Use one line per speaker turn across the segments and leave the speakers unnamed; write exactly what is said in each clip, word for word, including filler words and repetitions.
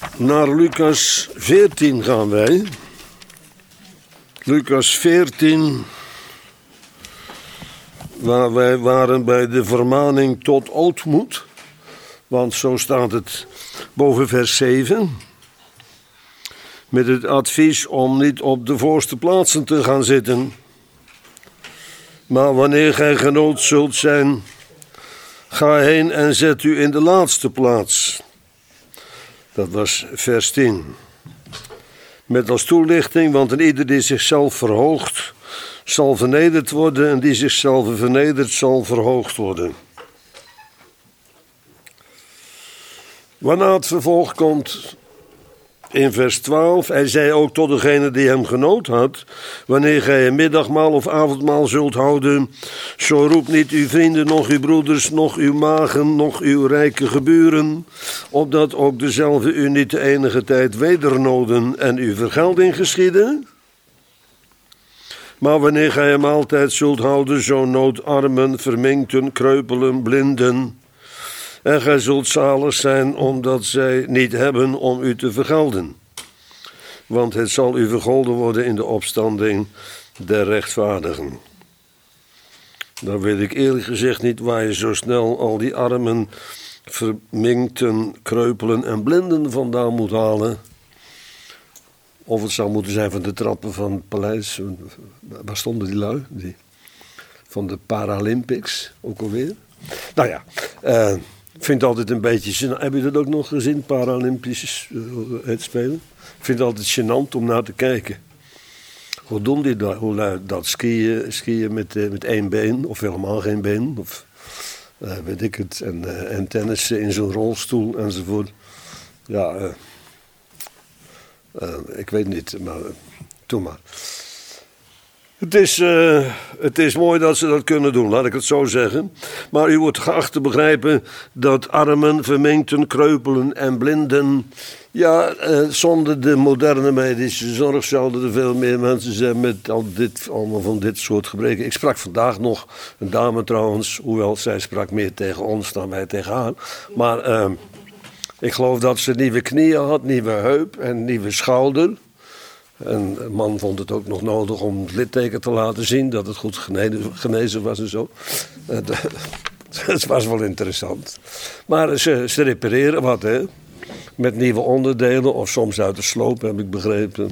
Naar Lucas veertien gaan wij. Lucas veertien, waar wij waren bij de vermaning tot ootmoed. Want zo staat het boven vers zeven. Met het advies om niet op de voorste plaatsen te gaan zitten. Maar wanneer gij genood zult zijn, ga heen en zet u in de laatste plaats. Dat was vers tien. Met als toelichting, want een ieder die zichzelf verhoogt, zal vernederd worden, en die zichzelf vernedert, zal verhoogd worden. Waarna het vervolg komt in vers twaalf. Hij zei ook tot degene die hem genood had: wanneer gij een middagmaal of avondmaal zult houden, zo roept niet uw vrienden, nog uw broeders, nog uw magen, nog uw rijke geburen, opdat ook dezelfde u niet de enige tijd wedernoden en uw vergelding geschieden. Maar wanneer gij een maaltijd zult houden, zo nood armen, verminkten, kreupelen, blinden. En gij zult zalig zijn, omdat zij niet hebben om u te vergelden. Want het zal u vergolden worden in de opstanding der rechtvaardigen. Dan weet ik eerlijk gezegd niet waar je zo snel al die armen, verminkten, kreupelen en blinden vandaan moet halen. Of het zou moeten zijn van de trappen van het paleis. Waar stonden die lui? Die, van de Paralympics, ook alweer. Nou ja, uh, ik vind het altijd een beetje gênant. Heb je dat ook nog gezien, Paralympisch uh, spelen? Ik vind het altijd gênant om naar te kijken. Hoe doen die dat? Hoe lui dat skiën, skiën met, uh, met één been, of helemaal geen been, of uh, weet ik het. En, uh, en tennissen in zo'n rolstoel enzovoort. Ja, uh, uh, ik weet niet, maar uh, doe maar. Het is, uh, het is mooi dat ze dat kunnen doen, laat ik het zo zeggen. Maar u wordt geacht te begrijpen dat armen, verminkten, kreupelen en blinden... Ja, uh, zonder de moderne medische zorg zouden er veel meer mensen zijn met al dit, allemaal van dit soort gebreken. Ik sprak vandaag nog een dame trouwens, hoewel zij sprak meer tegen ons dan wij tegen haar. Maar uh, ik geloof dat ze nieuwe knieën had, nieuwe heup en nieuwe schouder. En de man vond het ook nog nodig om het litteken te laten zien, dat het goed genezen was en zo. Het was wel interessant. Maar ze, ze repareren wat, hè. Met nieuwe onderdelen, of soms uit de sloop, heb ik begrepen.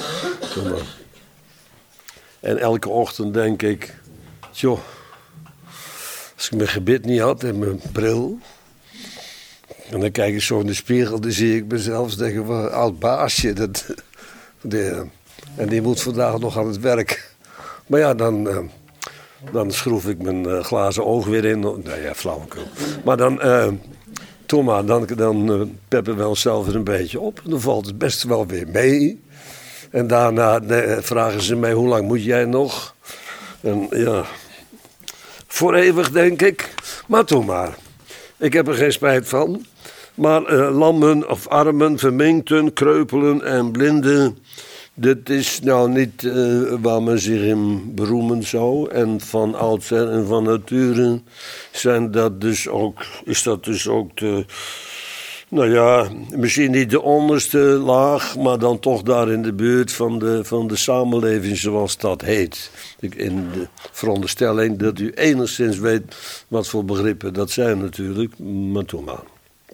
En elke ochtend denk ik, joh, als ik mijn gebit niet had en mijn bril... En dan kijk ik zo in de spiegel, dan zie ik mezelf denken, wat een oud baasje, dat... De, en die moet vandaag nog aan het werk. Maar ja, dan, uh, dan schroef ik mijn uh, glazen oog weer in. Nou ja, flauwekul. Maar dan, uh, toen maar, dan, dan uh, peppen we onszelf er een beetje op. Dan valt het best wel weer mee. En daarna uh, vragen ze mij, hoe lang moet jij nog? En ja, voor eeuwig denk ik. Maar toen maar. Ik heb er geen spijt van. Maar uh, lammen of armen, verminkten, kreupelen en blinden, dit is nou niet uh, waar men zich in beroemen zou. En van oudsher en van nature zijn dat dus ook, is dat dus ook de, nou ja, misschien niet de onderste laag, maar dan toch daar in de buurt van de, van de samenleving zoals dat heet. In de veronderstelling dat u enigszins weet wat voor begrippen dat zijn natuurlijk, maar toen maar.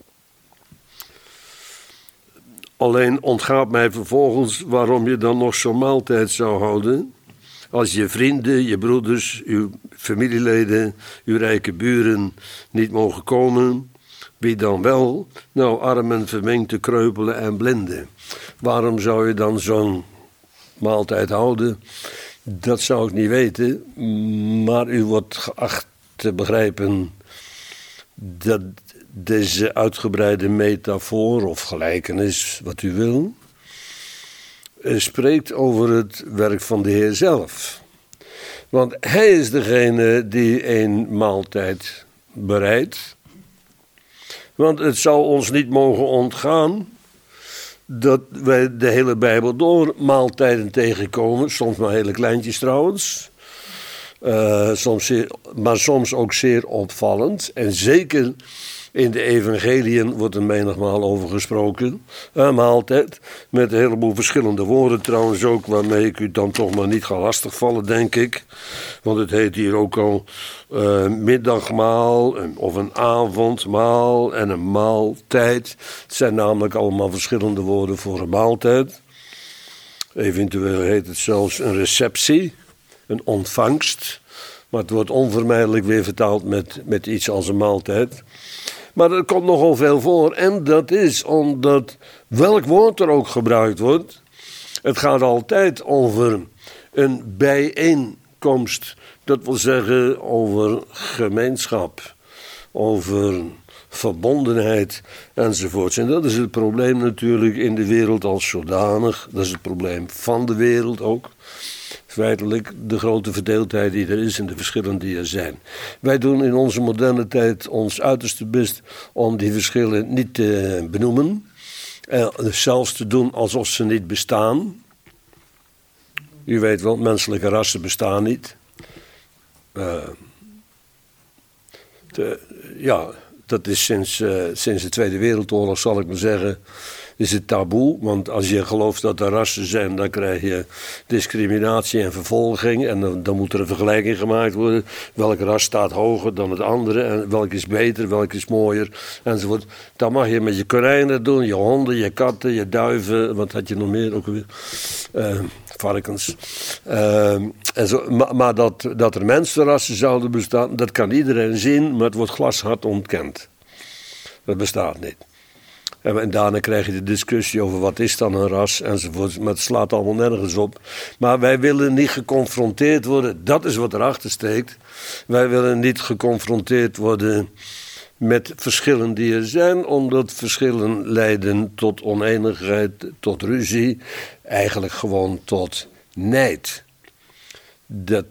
Alleen ontgaat mij vervolgens waarom je dan nog zo'n maaltijd zou houden. Als je vrienden, je broeders, uw familieleden, uw rijke buren niet mogen komen. Wie dan wel? Nou, armen, verminkte, kreupelen en blinden. Waarom zou je dan zo'n maaltijd houden? Dat zou ik niet weten. Maar u wordt geacht te begrijpen dat deze uitgebreide metafoor of gelijkenis, wat u wil, spreekt over het werk van de Heer zelf. Want hij is degene die een maaltijd bereidt. Want het zal ons niet mogen ontgaan dat wij de hele Bijbel door maaltijden tegenkomen, soms maar hele kleintjes trouwens. Uh, soms zeer, maar soms ook zeer opvallend. En zeker In de evangeliën wordt er menigmaal over gesproken. Een maaltijd. Met een heleboel verschillende woorden trouwens ook. Waarmee ik u dan toch maar niet ga lastigvallen, denk ik. Want het heet hier ook al uh, middagmaal. Een, of een avondmaal. En een maaltijd. Het zijn namelijk allemaal verschillende woorden voor een maaltijd. Eventueel heet het zelfs een receptie. Een ontvangst. Maar het wordt onvermijdelijk weer vertaald met, met iets als een maaltijd. Maar er komt nogal veel voor. En dat is omdat welk woord er ook gebruikt wordt. Het gaat altijd over een bijeenkomst. Dat wil zeggen over gemeenschap. Over verbondenheid enzovoorts. En dat is het probleem natuurlijk in de wereld als zodanig. Dat is het probleem van de wereld ook. Feitelijk de grote verdeeldheid die er is en de verschillen die er zijn. Wij doen in onze moderne tijd ons uiterste best om die verschillen niet te benoemen. Eh, zelfs te doen alsof ze niet bestaan. U weet wel, menselijke rassen bestaan niet. Uh, te, ja, dat is sinds, uh, sinds de Tweede Wereldoorlog, zal ik maar zeggen, is het taboe. Want als je gelooft dat er rassen zijn, dan krijg je discriminatie en vervolging. En dan, dan moet er een vergelijking gemaakt worden. Welk ras staat hoger dan het andere? En welk is beter, welk is mooier? Enzovoort. Dat mag je met je konijnen doen, je honden, je katten, je duiven. Wat had je nog meer ook weer? Uh, varkens. Uh, en zo, maar maar dat, dat er mensenrassen zouden bestaan, dat kan iedereen zien, maar het wordt glashard ontkend. Dat bestaat niet. En daarna krijg je de discussie over wat is dan een ras enzovoort. Maar het slaat allemaal nergens op. Maar wij willen niet geconfronteerd worden. Dat is wat erachter steekt. Wij willen niet geconfronteerd worden met verschillen die er zijn. Omdat verschillen leiden tot oneenigheid, tot ruzie. Eigenlijk gewoon tot nijd. Dat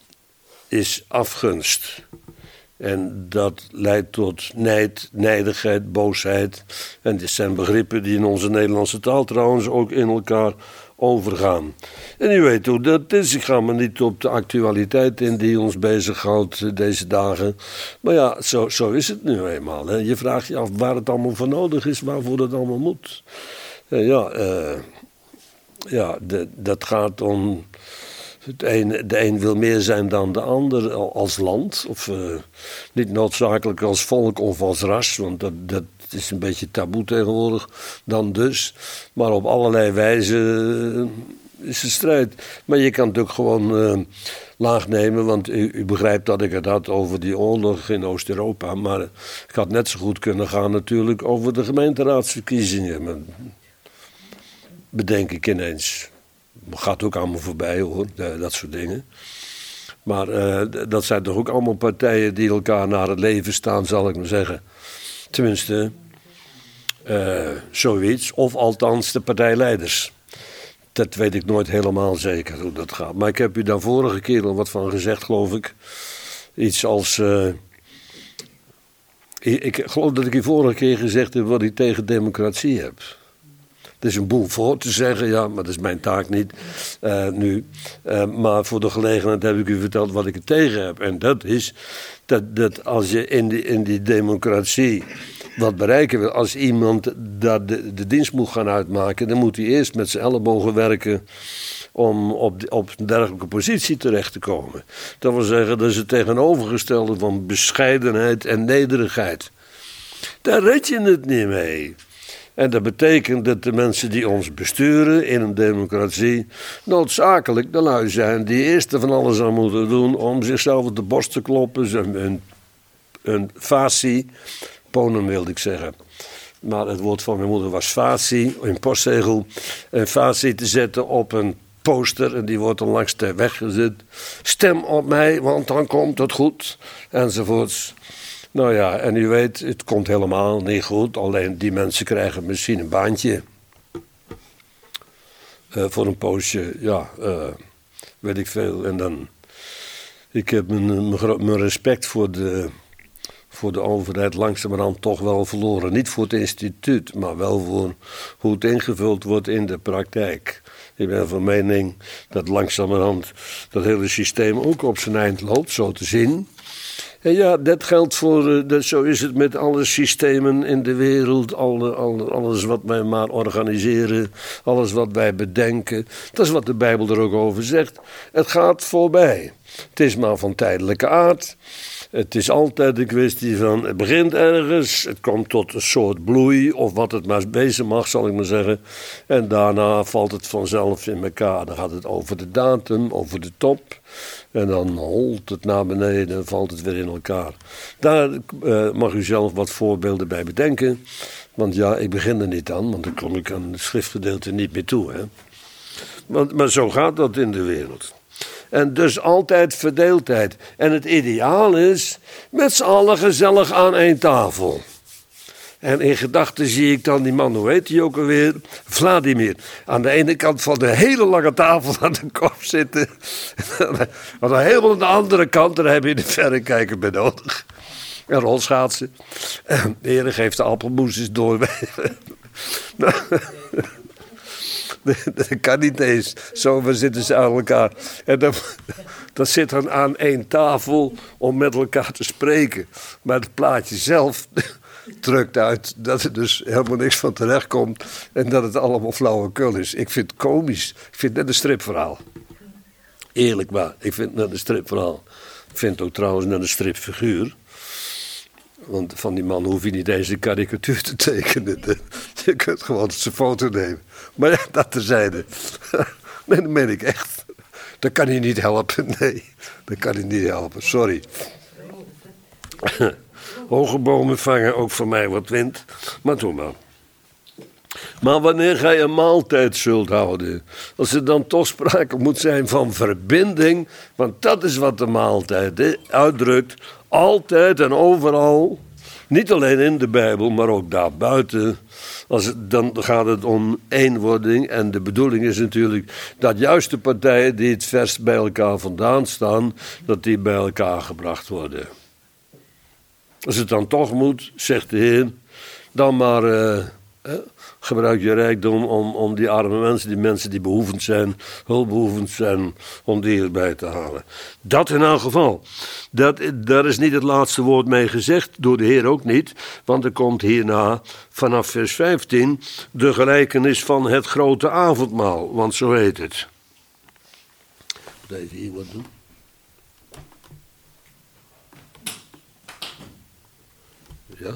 is afgunst. En dat leidt tot nijd, nijdigheid, boosheid. En dit zijn begrippen die in onze Nederlandse taal trouwens ook in elkaar overgaan. En u weet hoe dat is. Ik ga maar niet op de actualiteit in die ons bezighoudt deze dagen. Maar ja, zo, zo is het nu eenmaal. Hè. Je vraagt je af waar het allemaal voor nodig is, waarvoor het allemaal moet. Uh, ja, uh, ja de, dat gaat om... Het een, de een wil meer zijn dan de ander als land. Of uh, niet noodzakelijk als volk of als ras. Want dat, dat is een beetje taboe tegenwoordig dan dus. Maar op allerlei wijzen is het strijd. Maar je kan het ook gewoon uh, laag nemen. Want u, u begrijpt dat ik het had over die oorlog in Oost-Europa. Maar het had net zo goed kunnen gaan natuurlijk over de gemeenteraadsverkiezingen. Maar, bedenk ik ineens. Gaat ook allemaal voorbij hoor, dat soort dingen. Maar uh, dat zijn toch ook allemaal partijen die elkaar naar het leven staan, zal ik maar zeggen. Tenminste, uh, zoiets. Of althans de partijleiders. Dat weet ik nooit helemaal zeker hoe dat gaat. Maar ik heb u daar vorige keer al wat van gezegd, geloof ik. Iets als... Uh, ik, ik geloof dat ik u vorige keer gezegd heb wat ik tegen democratie heb. Er is een boel voor te zeggen, ja, maar dat is mijn taak niet uh, nu. Uh, maar voor de gelegenheid heb ik u verteld wat ik er tegen heb. En dat is dat, dat als je in die, in die democratie wat bereiken wil... als iemand daar de, de dienst moet gaan uitmaken... dan moet hij eerst met zijn ellebogen werken... om op, de, op een dergelijke positie terecht te komen. Dat wil zeggen, dat is het tegenovergestelde van bescheidenheid en nederigheid. Daar red je het niet mee. En dat betekent dat de mensen die ons besturen in een democratie noodzakelijk de lui zijn die eerst van alles aan moeten doen om zichzelf op de borst te kloppen. Een, een, een facie, ponum wilde ik zeggen. Maar het woord van mijn moeder was facie, een postzegel. Een facie te zetten op een poster en die wordt dan langs de weg gezet. Stem op mij, want dan komt het goed, enzovoorts. Nou ja, en u weet, het komt helemaal niet goed. Alleen die mensen krijgen misschien een baantje. Uh, voor een poosje, ja, uh, weet ik veel. En dan, ik heb mijn, mijn, mijn respect voor de, voor de overheid langzamerhand toch wel verloren. Niet voor het instituut, maar wel voor hoe het ingevuld wordt in de praktijk. Ik ben van mening dat langzamerhand dat hele systeem ook op zijn eind loopt, zo te zien. En ja, dat geldt voor, uh, dat, zo is het met alle systemen in de wereld, alle, alle, alles wat wij maar organiseren, alles wat wij bedenken. Dat is wat de Bijbel er ook over zegt. Het gaat voorbij. Het is maar van tijdelijke aard. Het is altijd een kwestie van, het begint ergens, het komt tot een soort bloei, of wat het maar wezen mag, zal ik maar zeggen. En daarna valt het vanzelf in elkaar. Dan gaat het over de datum, over de top. En dan holt het naar beneden en valt het weer in elkaar. Daar uh, mag u zelf wat voorbeelden bij bedenken. Want ja, ik begin er niet aan, want dan kom ik aan het schriftgedeelte niet meer toe. Hè? Want, maar zo gaat dat in de wereld. En dus altijd verdeeldheid. En het ideaal is met z'n allen gezellig aan één tafel. En in gedachten zie ik dan die man, hoe heet die ook alweer? Vladimir. Aan de ene kant van de hele lange tafel aan de kop zitten. Maar dan helemaal aan de andere kant, daar heb je de verrekijker bij nodig. En rolschaatsen. De heren geeft de appelmoesjes door. Dat kan niet eens. Zo zitten ze aan elkaar. En dan, dat zit dan aan één tafel om met elkaar te spreken. Maar het plaatje zelf drukt uit dat er dus helemaal niks van terecht komt. En dat het allemaal flauwekul is. Ik vind het komisch. Ik vind het net een stripverhaal. Eerlijk waar. Ik vind het net een stripverhaal. Ik vind het ook trouwens net een stripfiguur. Want van die man hoef je niet eens een karikatuur te tekenen. Je kunt gewoon zijn foto nemen. Maar ja, dat terzijde. Nee, dat meen ik echt. Dat kan hij niet helpen. Nee, dat kan hij niet helpen. Sorry. Hoge bomen vangen ook voor mij wat wind. Maar doe maar. Maar wanneer gij een maaltijd zult houden, als er dan toch sprake moet zijn van verbinding, want dat is wat de maaltijd he, uitdrukt, altijd en overal, niet alleen in de Bijbel, maar ook daarbuiten, als het, dan gaat het om eenwording en de bedoeling is natuurlijk dat juist de partijen die het verst bij elkaar vandaan staan, dat die bij elkaar gebracht worden. Als het dan toch moet, zegt de Heer, dan maar uh, eh, gebruik je rijkdom om, om die arme mensen, die mensen die behoevend zijn, hulpbehoevend zijn, om die erbij te halen. Dat in elk geval. Dat, daar is niet het laatste woord mee gezegd, door de Heer ook niet, want er komt hierna vanaf vers vijftien de gelijkenis van het grote avondmaal, want zo heet het. Ik moet even hier wat doen. Ja.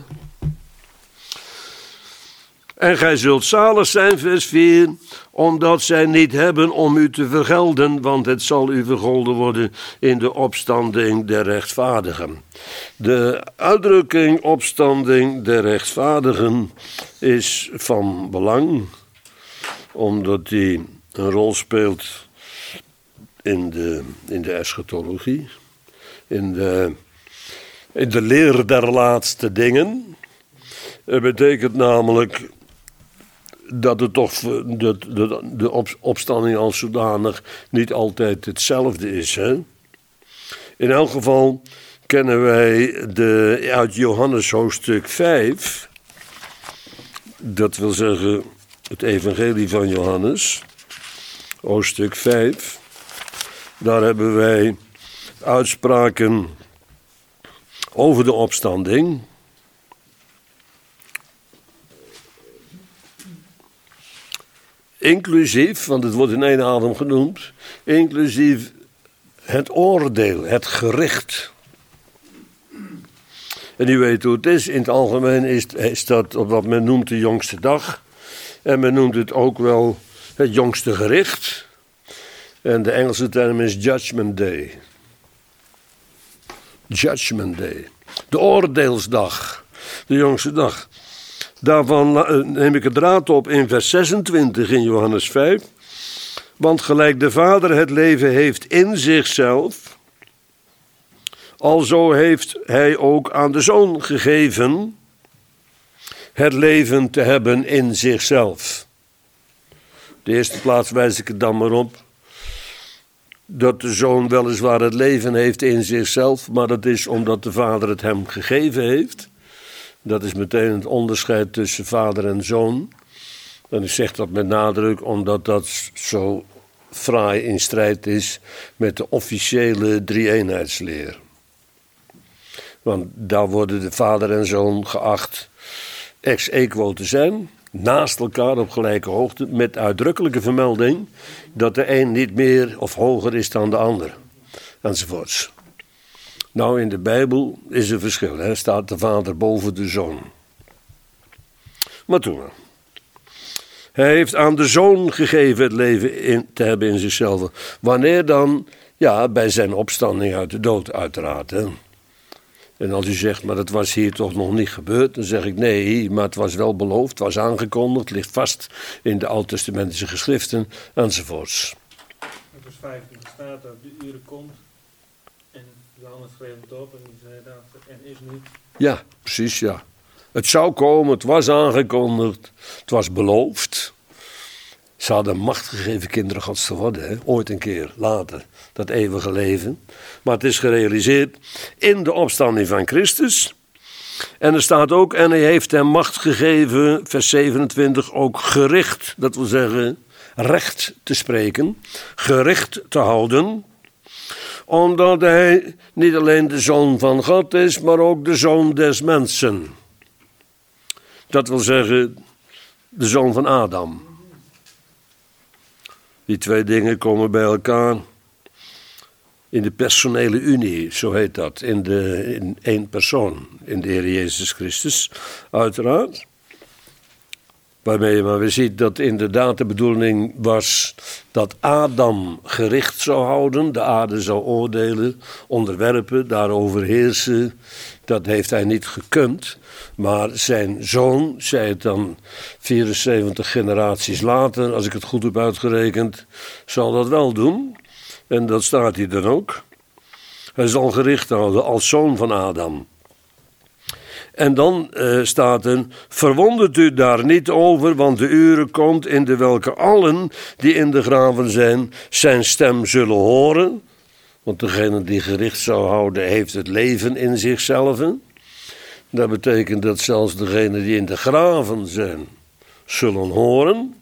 En gij zult zalig zijn, vers vier, omdat zij niet hebben om u te vergelden, want het zal u vergolden worden in de opstanding der rechtvaardigen. De uitdrukking opstanding der rechtvaardigen is van belang, omdat die een rol speelt in de, in de eschatologie, in de, in de leer der laatste dingen. Het betekent namelijk dat het toch de, de, de opstanding als zodanig niet altijd hetzelfde is. Hè? In elk geval kennen wij de, uit Johannes hoofdstuk vijf, dat wil zeggen het evangelie van Johannes, hoofdstuk vijf, daar hebben wij uitspraken over de opstanding. Inclusief, want het wordt in één adem genoemd, inclusief het oordeel, het gericht. En u weet hoe het is, in het algemeen is, is dat wat men noemt de jongste dag. En men noemt het ook wel het jongste gericht. En de Engelse term is Judgment Day. Judgment Day. De oordeelsdag, de jongste dag. Daarvan neem ik het draad op in vers zesentwintig in Johannes vijf. Want gelijk de Vader het leven heeft in zichzelf, alzo heeft hij ook aan de Zoon gegeven het leven te hebben in zichzelf. De eerste plaats wijs ik het dan maar op, dat de Zoon weliswaar het leven heeft in zichzelf, maar dat is omdat de Vader het hem gegeven heeft. Dat is meteen het onderscheid tussen vader en zoon. En ik zeg dat met nadruk omdat dat zo fraai in strijd is met de officiële drie-eenheidsleer. Want daar worden de vader en zoon geacht ex aequo te zijn, naast elkaar op gelijke hoogte, met uitdrukkelijke vermelding dat de een niet meer of hoger is dan de ander, enzovoorts. Nou, in de Bijbel is er verschil, hè? Staat de vader boven de zoon. Maar toen, hij heeft aan de zoon gegeven het leven in, te hebben in zichzelf. Wanneer dan? Ja, bij zijn opstanding uit de dood uiteraard, hè? En als u zegt, maar dat was hier toch nog niet gebeurd, dan zeg ik nee, maar het was wel beloofd, het was aangekondigd, het ligt vast in de oud-testamentische geschriften, enzovoorts.
In vers vijftien staat dat de uren komt en Johannes schreef het op en die zei dat en is nu.
Ja, precies, ja. Het zou komen, het was aangekondigd, het was beloofd. Ze hadden macht gegeven kinderen Gods te worden, hè? Ooit een keer, later, dat eeuwige leven. Maar het is gerealiseerd in de opstanding van Christus. En er staat ook, en hij heeft hem macht gegeven, vers zevenentwintig, ook gericht, dat wil zeggen recht te spreken, gericht te houden, omdat hij niet alleen de zoon van God is, maar ook de zoon des mensen. Dat wil zeggen, de zoon van Adam. Die twee dingen komen bij elkaar in de personele unie, zo heet dat, in, de, in één persoon, in de Heer Jezus Christus, uiteraard. Waarmee je maar weer ziet dat inderdaad de bedoeling was dat Adam gericht zou houden, de aarde zou oordelen, onderwerpen, daarover heersen. Dat heeft hij niet gekund, maar zijn zoon, zei het dan vierenzeventig generaties later, als ik het goed heb uitgerekend, zal dat wel doen. En dat staat hier dan ook. Hij zal gericht houden als zoon van Adam. En dan uh, staat er, verwondert u daar niet over, want de uren komt in de welke allen die in de graven zijn, zijn stem zullen horen. Want degene die gericht zou houden, heeft het leven in zichzelf. Dat betekent dat zelfs degenen die in de graven zijn, zullen horen.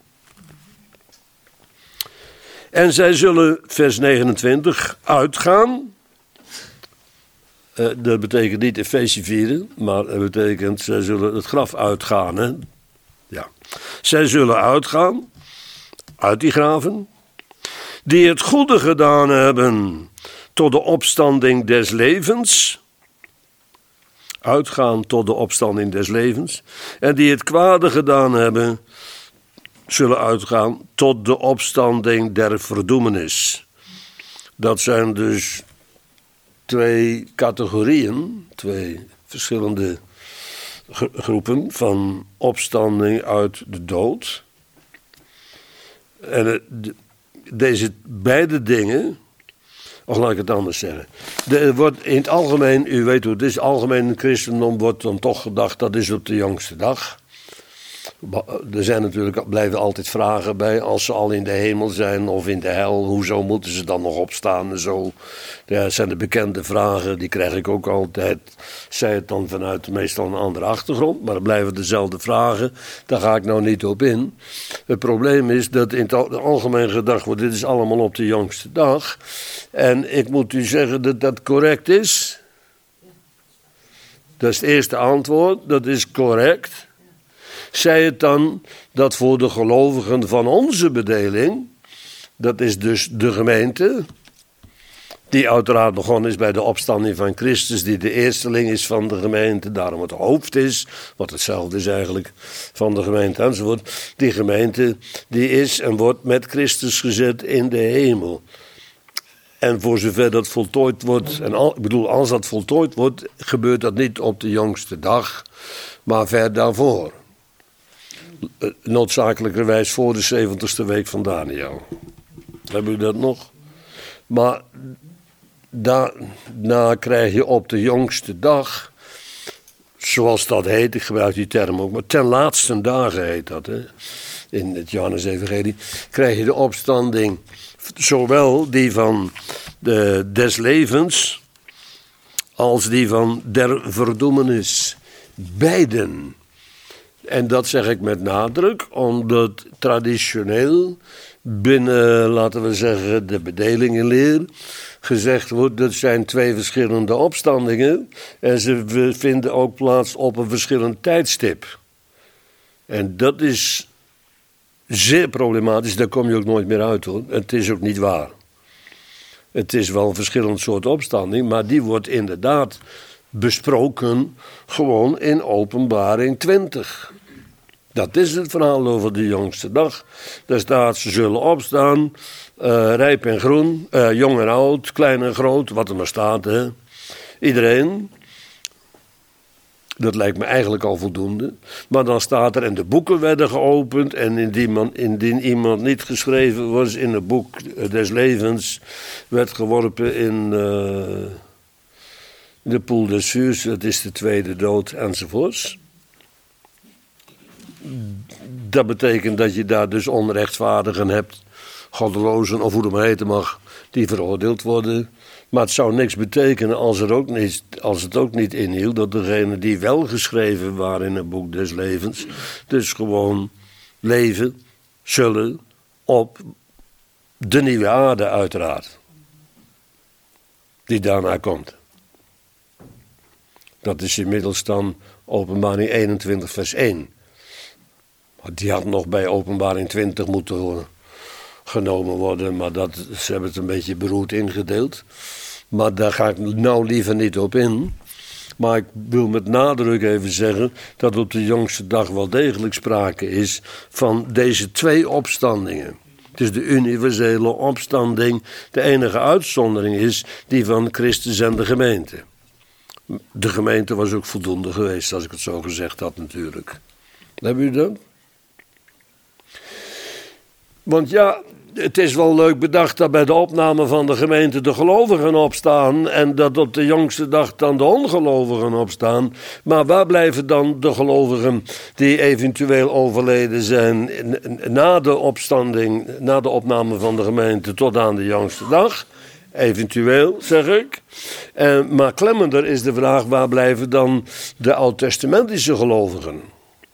En zij zullen, vers negenentwintig, uitgaan. Uh, dat betekent niet Efeze vieren, maar dat betekent zij zullen het graf uitgaan. Hè? Ja. Zij zullen uitgaan, uit die graven, die het goede gedaan hebben tot de opstanding des levens. Uitgaan tot de opstanding des levens. En die het kwade gedaan hebben, zullen uitgaan tot de opstanding der verdoemenis. Dat zijn dus twee categorieën, twee verschillende groepen van opstanding uit de dood. En deze beide dingen, of laat ik het anders zeggen. Er wordt in het algemeen, u weet hoe het is, algemeen in het christendom wordt dan toch gedacht dat is op de jongste dag. Er zijn natuurlijk, blijven altijd vragen bij, als ze al in de hemel zijn of in de hel, hoezo moeten ze dan nog opstaan en zo. Dat zijn de bekende vragen, die krijg ik ook altijd. Zij het dan vanuit meestal een andere achtergrond, maar er blijven dezelfde vragen. Daar ga ik nou niet op in. Het probleem is dat in het algemeen gedacht wordt, dit is allemaal op de jongste dag. En ik moet u zeggen dat dat correct is. Dat is het eerste antwoord, dat is correct. Zij het dan dat voor de gelovigen van onze bedeling, dat is dus de gemeente, die uiteraard begonnen is bij de opstanding van Christus, die de eersteling is van de gemeente, daarom het hoofd is, wat hetzelfde is eigenlijk van de gemeente enzovoort. Die gemeente die is en wordt met Christus gezet in de hemel. En voor zover dat voltooid wordt, en al, ik bedoel als dat voltooid wordt, gebeurt dat niet op de jongste dag, maar ver daarvoor. Noodzakelijkerwijs voor de zeventigste week van Daniel. Hebben we dat nog? Maar daarna krijg je op de jongste dag, zoals dat heet, ik gebruik die term ook, maar ten laatste dagen heet dat, hè, in het Johannes-evangelie, krijg je de opstanding, zowel die van de, des levens, als die van der verdoemenis. Beiden. En dat zeg ik met nadruk, omdat traditioneel binnen, laten we zeggen, de bedelingenleer gezegd wordt, dat zijn twee verschillende opstandingen en ze vinden ook plaats op een verschillend tijdstip. En dat is zeer problematisch, daar kom je ook nooit meer uit hoor. Het is ook niet waar. Het is wel een verschillend soort opstanding, maar die wordt inderdaad besproken gewoon in Openbaring twintig. Dat is het verhaal over de jongste dag. Daar staat, ze zullen opstaan, uh, rijp en groen, uh, jong en oud, klein en groot, wat er maar staat. Hè. Iedereen. Dat lijkt me eigenlijk al voldoende. Maar dan staat er, en de boeken werden geopend, en indien, man, indien iemand niet geschreven was in het boek des levens, werd geworpen in uh, de poel des vuurs, dat is de tweede dood, enzovoorts. Dat betekent dat je daar dus onrechtvaardigen hebt, goddelozen of hoe het maar heten mag, die veroordeeld worden. Maar het zou niks betekenen als, er ook niet, als het ook niet inhield dat degenen die wel geschreven waren in het boek des levens, dus gewoon leven zullen op de nieuwe aarde uiteraard, die daarna komt. Dat is inmiddels dan Openbaring eenentwintig vers één. Die had nog bij Openbaring twintig moeten genomen worden, maar dat, ze hebben het een beetje beroerd ingedeeld. Maar daar ga ik nou liever niet op in. Maar ik wil met nadruk even zeggen dat op de jongste dag wel degelijk sprake is van deze twee opstandingen. Het is de universele opstanding. De enige uitzondering is die van Christus en de gemeente. De gemeente was ook voldoende geweest, als ik het zo gezegd had natuurlijk. Hebben u dat? Want ja, het is wel leuk bedacht dat bij de opname van de gemeente de gelovigen opstaan en dat op de jongste dag dan de ongelovigen opstaan. Maar waar blijven dan de gelovigen die eventueel overleden zijn na de opstanding, na de opname van de gemeente tot aan de jongste dag? Eventueel, zeg ik. Uh, maar klemmender is de vraag, waar blijven dan de oud-testamentische gelovigen?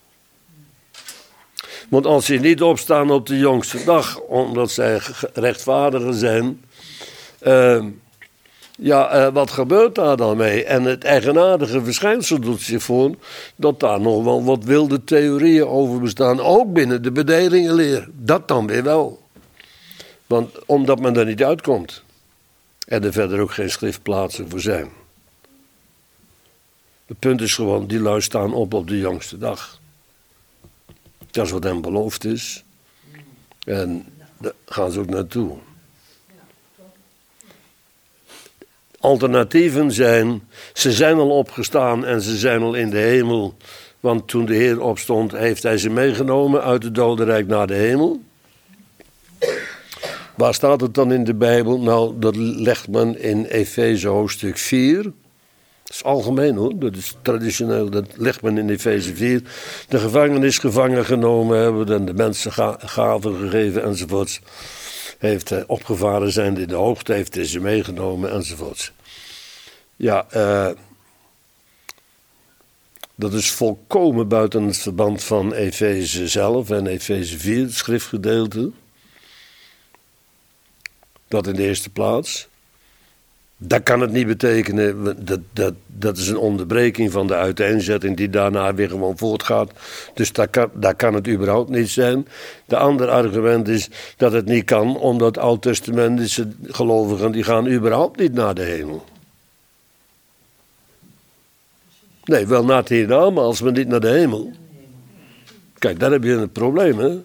Want als ze niet opstaan op de jongste dag, omdat zij rechtvaardiger zijn, uh, ja, uh, wat gebeurt daar dan mee? En het eigenaardige verschijnsel doet zich voor dat daar nog wel wat wilde theorieën over bestaan, ook binnen de bedelingenleer. Dat dan weer wel. Want omdat men er niet uitkomt. En er verder ook geen schriftplaatsen voor zijn. Het punt is gewoon, die lui staan op op de jongste dag. Dat is wat hem beloofd is. En daar gaan ze ook naartoe. Alternatieven zijn, ze zijn al opgestaan en ze zijn al in de hemel. Want toen de Heer opstond, heeft hij ze meegenomen uit het dodenrijk naar de hemel. Waar staat het dan in de Bijbel? Nou, dat legt men in Efeze hoofdstuk vier. Dat is algemeen hoor, dat is traditioneel, dat legt men in Efeze vier. De gevangenis gevangen genomen hebben en de mensen ga, gaven gegeven enzovoorts. Heeft uh, opgevaren zijnde in de hoogte, heeft hij ze meegenomen enzovoorts. Ja, uh, dat is volkomen buiten het verband van Efeze zelf en Efeze vier, het schriftgedeelte. Dat in de eerste plaats. Dat kan het niet betekenen. Dat, dat, dat is een onderbreking van de uiteenzetting die daarna weer gewoon voortgaat. Dus dat kan, dat kan het überhaupt niet zijn. De andere argument is dat het niet kan, omdat oud-testamentische gelovigen die gaan überhaupt niet naar de hemel. Nee, wel naar het hiernamaals, maar niet naar de hemel. Kijk, daar heb je een probleem, hè.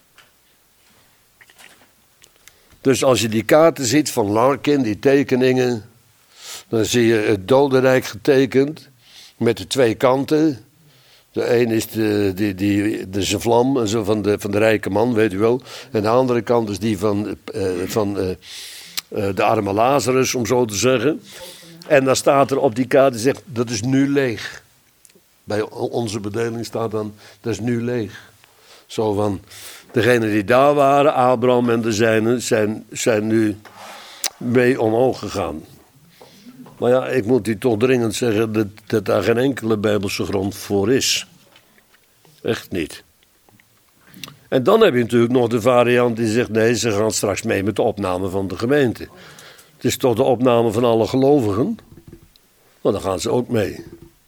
Dus als je die kaarten ziet van Larkin, die tekeningen, dan zie je het dodenrijk getekend met de twee kanten. De een is de, die, die, de zijn vlam zo van, de, van de rijke man, weet u wel. En de andere kant is die van, uh, van uh, uh, de arme Lazarus, om zo te zeggen. En dan staat er op die kaart, zegt, dat is nu leeg. Bij onze bedeling staat dan, dat is nu leeg. Zo van, degenen die daar waren, Abraham en de zijnen, zijn, zijn nu mee omhoog gegaan. Maar ja, ik moet u toch dringend zeggen dat, dat daar geen enkele Bijbelse grond voor is. Echt niet. En dan heb je natuurlijk nog de variant die zegt, nee, ze gaan straks mee met de opname van de gemeente. Het is toch de opname van alle gelovigen? Nou, dan gaan ze ook mee.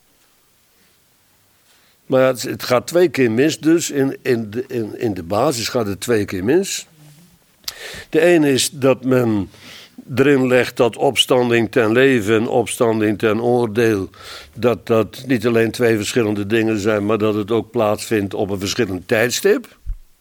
Maar ja, het, het gaat twee keer mis dus. In, in, de, in, in de basis gaat het twee keer mis. De ene is dat men erin legt dat opstanding ten leven en opstanding ten oordeel, dat dat niet alleen twee verschillende dingen zijn, maar dat het ook plaatsvindt op een verschillend tijdstip.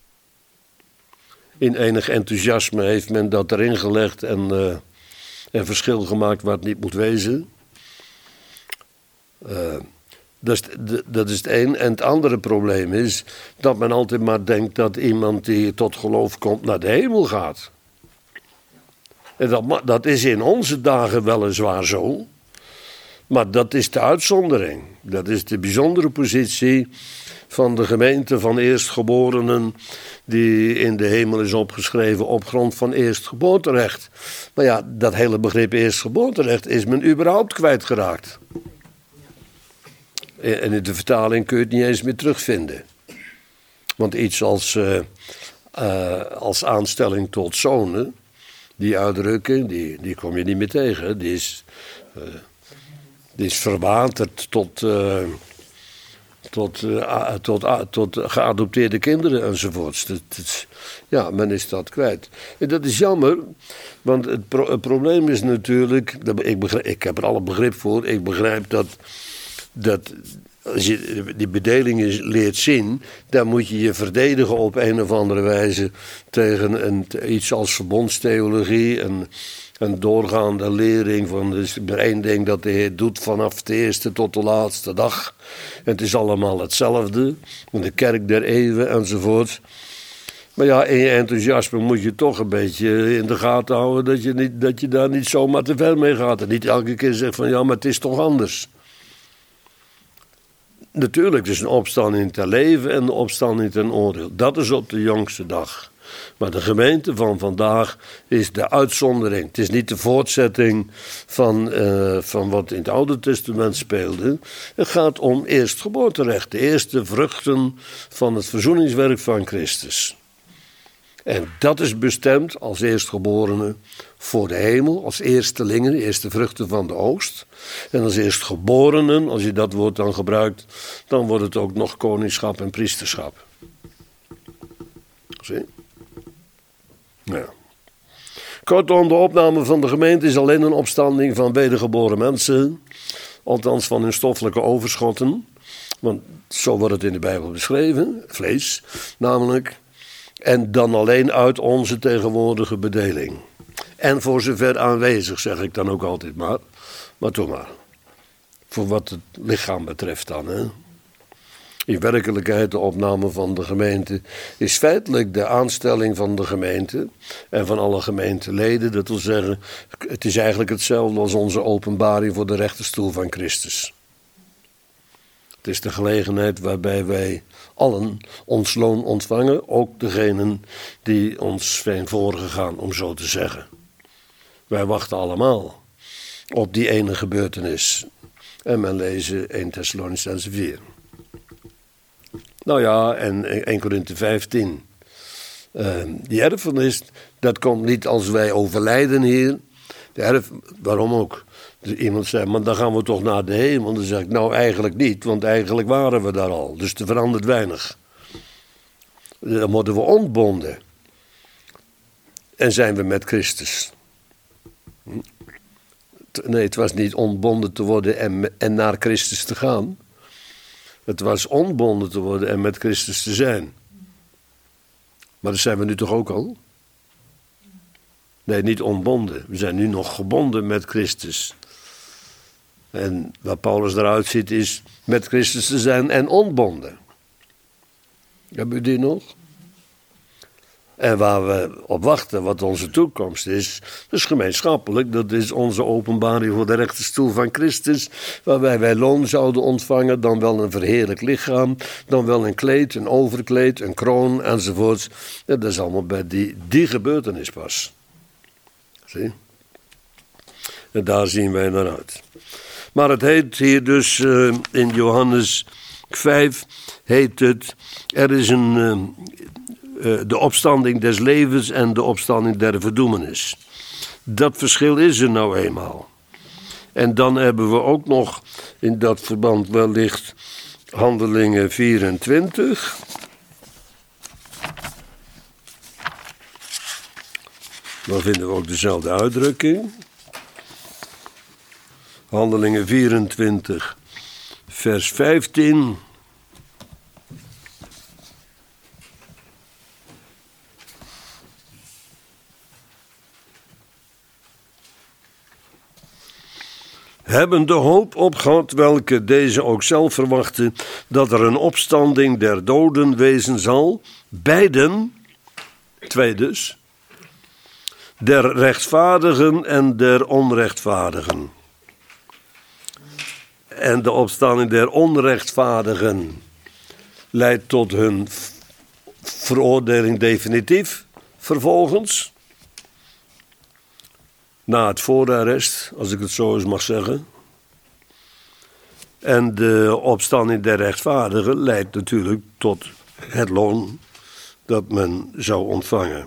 In enig enthousiasme heeft men dat erin gelegd en uh, een verschil gemaakt waar het niet moet wezen. Uh, dat, is, dat is het een. En het andere probleem is dat men altijd maar denkt dat iemand die tot geloof komt naar de hemel gaat. En dat, dat is in onze dagen weliswaar zo, maar dat is de uitzondering. Dat is de bijzondere positie van de gemeente van eerstgeborenen die in de hemel is opgeschreven op grond van eerstgeboorterecht. Maar ja, dat hele begrip eerstgeboorterecht is men überhaupt kwijtgeraakt. En in de vertaling kun je het niet eens meer terugvinden. Want iets als, uh, uh, als aanstelling tot zonen, die uitdrukking, die, die kom je niet meer tegen. Die is, uh, die is verwaterd tot, uh, tot, uh, tot, uh, tot geadopteerde kinderen enzovoorts. Dat, dat, ja, men is dat kwijt. En dat is jammer, want het, pro- het probleem is natuurlijk, dat, ik, begrijp, ik heb er alle begrip voor, ik begrijp dat, dat als je die bedelingen leert zien, dan moet je je verdedigen op een of andere wijze tegen een, iets als verbondstheologie, een, een doorgaande lering van, dus maar één ding dat de Heer doet vanaf de eerste tot de laatste dag. En het is allemaal hetzelfde, de kerk der eeuwen enzovoort. Maar ja, in je enthousiasme moet je toch een beetje in de gaten houden dat je, niet, dat je daar niet zomaar te ver mee gaat. En niet elke keer zegt van ja, maar het is toch anders. Natuurlijk, het is een opstanding ten leven en een opstanding ten oordeel. Dat is op de jongste dag. Maar de gemeente van vandaag is de uitzondering. Het is niet de voortzetting van, uh, van wat in het Oude Testament speelde. Het gaat om eerstgeboorterecht. De eerste vruchten van het verzoeningswerk van Christus. En dat is bestemd als eerstgeborene voor de hemel, als eerstelingen, de eerste vruchten van de oogst. En als eerstgeborenen, als je dat woord dan gebruikt, dan wordt het ook nog koningschap en priesterschap. Zie? Ja. Kortom, de opname van de gemeente is alleen een opstanding van wedergeboren mensen, althans van hun stoffelijke overschotten. Want zo wordt het in de Bijbel beschreven, vlees namelijk. En dan alleen uit onze tegenwoordige bedeling. En voor zover aanwezig, zeg ik dan ook altijd maar. Maar toch maar. Voor wat het lichaam betreft dan. Hè. In werkelijkheid, de opname van de gemeente is feitelijk de aanstelling van de gemeente. En van alle gemeenteleden. Dat wil zeggen, het is eigenlijk hetzelfde als onze openbaring voor de rechterstoel van Christus. Het is de gelegenheid waarbij wij allen ons loon ontvangen, ook degenen die ons zijn voorgegaan, om zo te zeggen. Wij wachten allemaal op die ene gebeurtenis. En men lezen eerste Thessalonicenzen vier. Nou ja, en eerste Korinthe vijftien. Uh, die erfenis, dat komt niet als wij overlijden hier. De erf, waarom ook? Dus iemand zei, maar dan gaan we toch naar de hemel. Dan zeg ik, nou eigenlijk niet, want eigenlijk waren we daar al. Dus er verandert weinig. Dan worden we ontbonden. En zijn we met Christus. Nee, het was niet ontbonden te worden en, en naar Christus te gaan. Het was ontbonden te worden en met Christus te zijn. Maar dat zijn we nu toch ook al? Nee, niet ontbonden. We zijn nu nog gebonden met Christus. En wat Paulus eruit ziet is met Christus te zijn en ontbonden. Hebben u die nog? En waar we op wachten, wat onze toekomst is, dat is gemeenschappelijk. Dat is onze openbaring voor de rechterstoel van Christus, waarbij wij loon zouden ontvangen, dan wel een verheerlijk lichaam, dan wel een kleed, een overkleed, een kroon enzovoorts. Dat is allemaal bij die, die gebeurtenis pas. Zie? En daar zien wij naar uit. Maar het heet hier dus uh, in Johannes vijf, heet het, er is een, uh, uh, de opstanding des levens en de opstanding der verdoemenis. Dat verschil is er nou eenmaal. En dan hebben we ook nog in dat verband wellicht Handelingen vierentwintig. Dan vinden we ook dezelfde uitdrukking. Handelingen vierentwintig, vers vijftien. Hebben de hoop op God, welke deze ook zelf verwachten, dat er een opstanding der doden wezen zal, beiden, twee dus, der rechtvaardigen en der onrechtvaardigen. En de opstanding der onrechtvaardigen leidt tot hun veroordeling definitief vervolgens. Na het voorarrest, als ik het zo eens mag zeggen. En de opstanding der rechtvaardigen leidt natuurlijk tot het loon dat men zou ontvangen.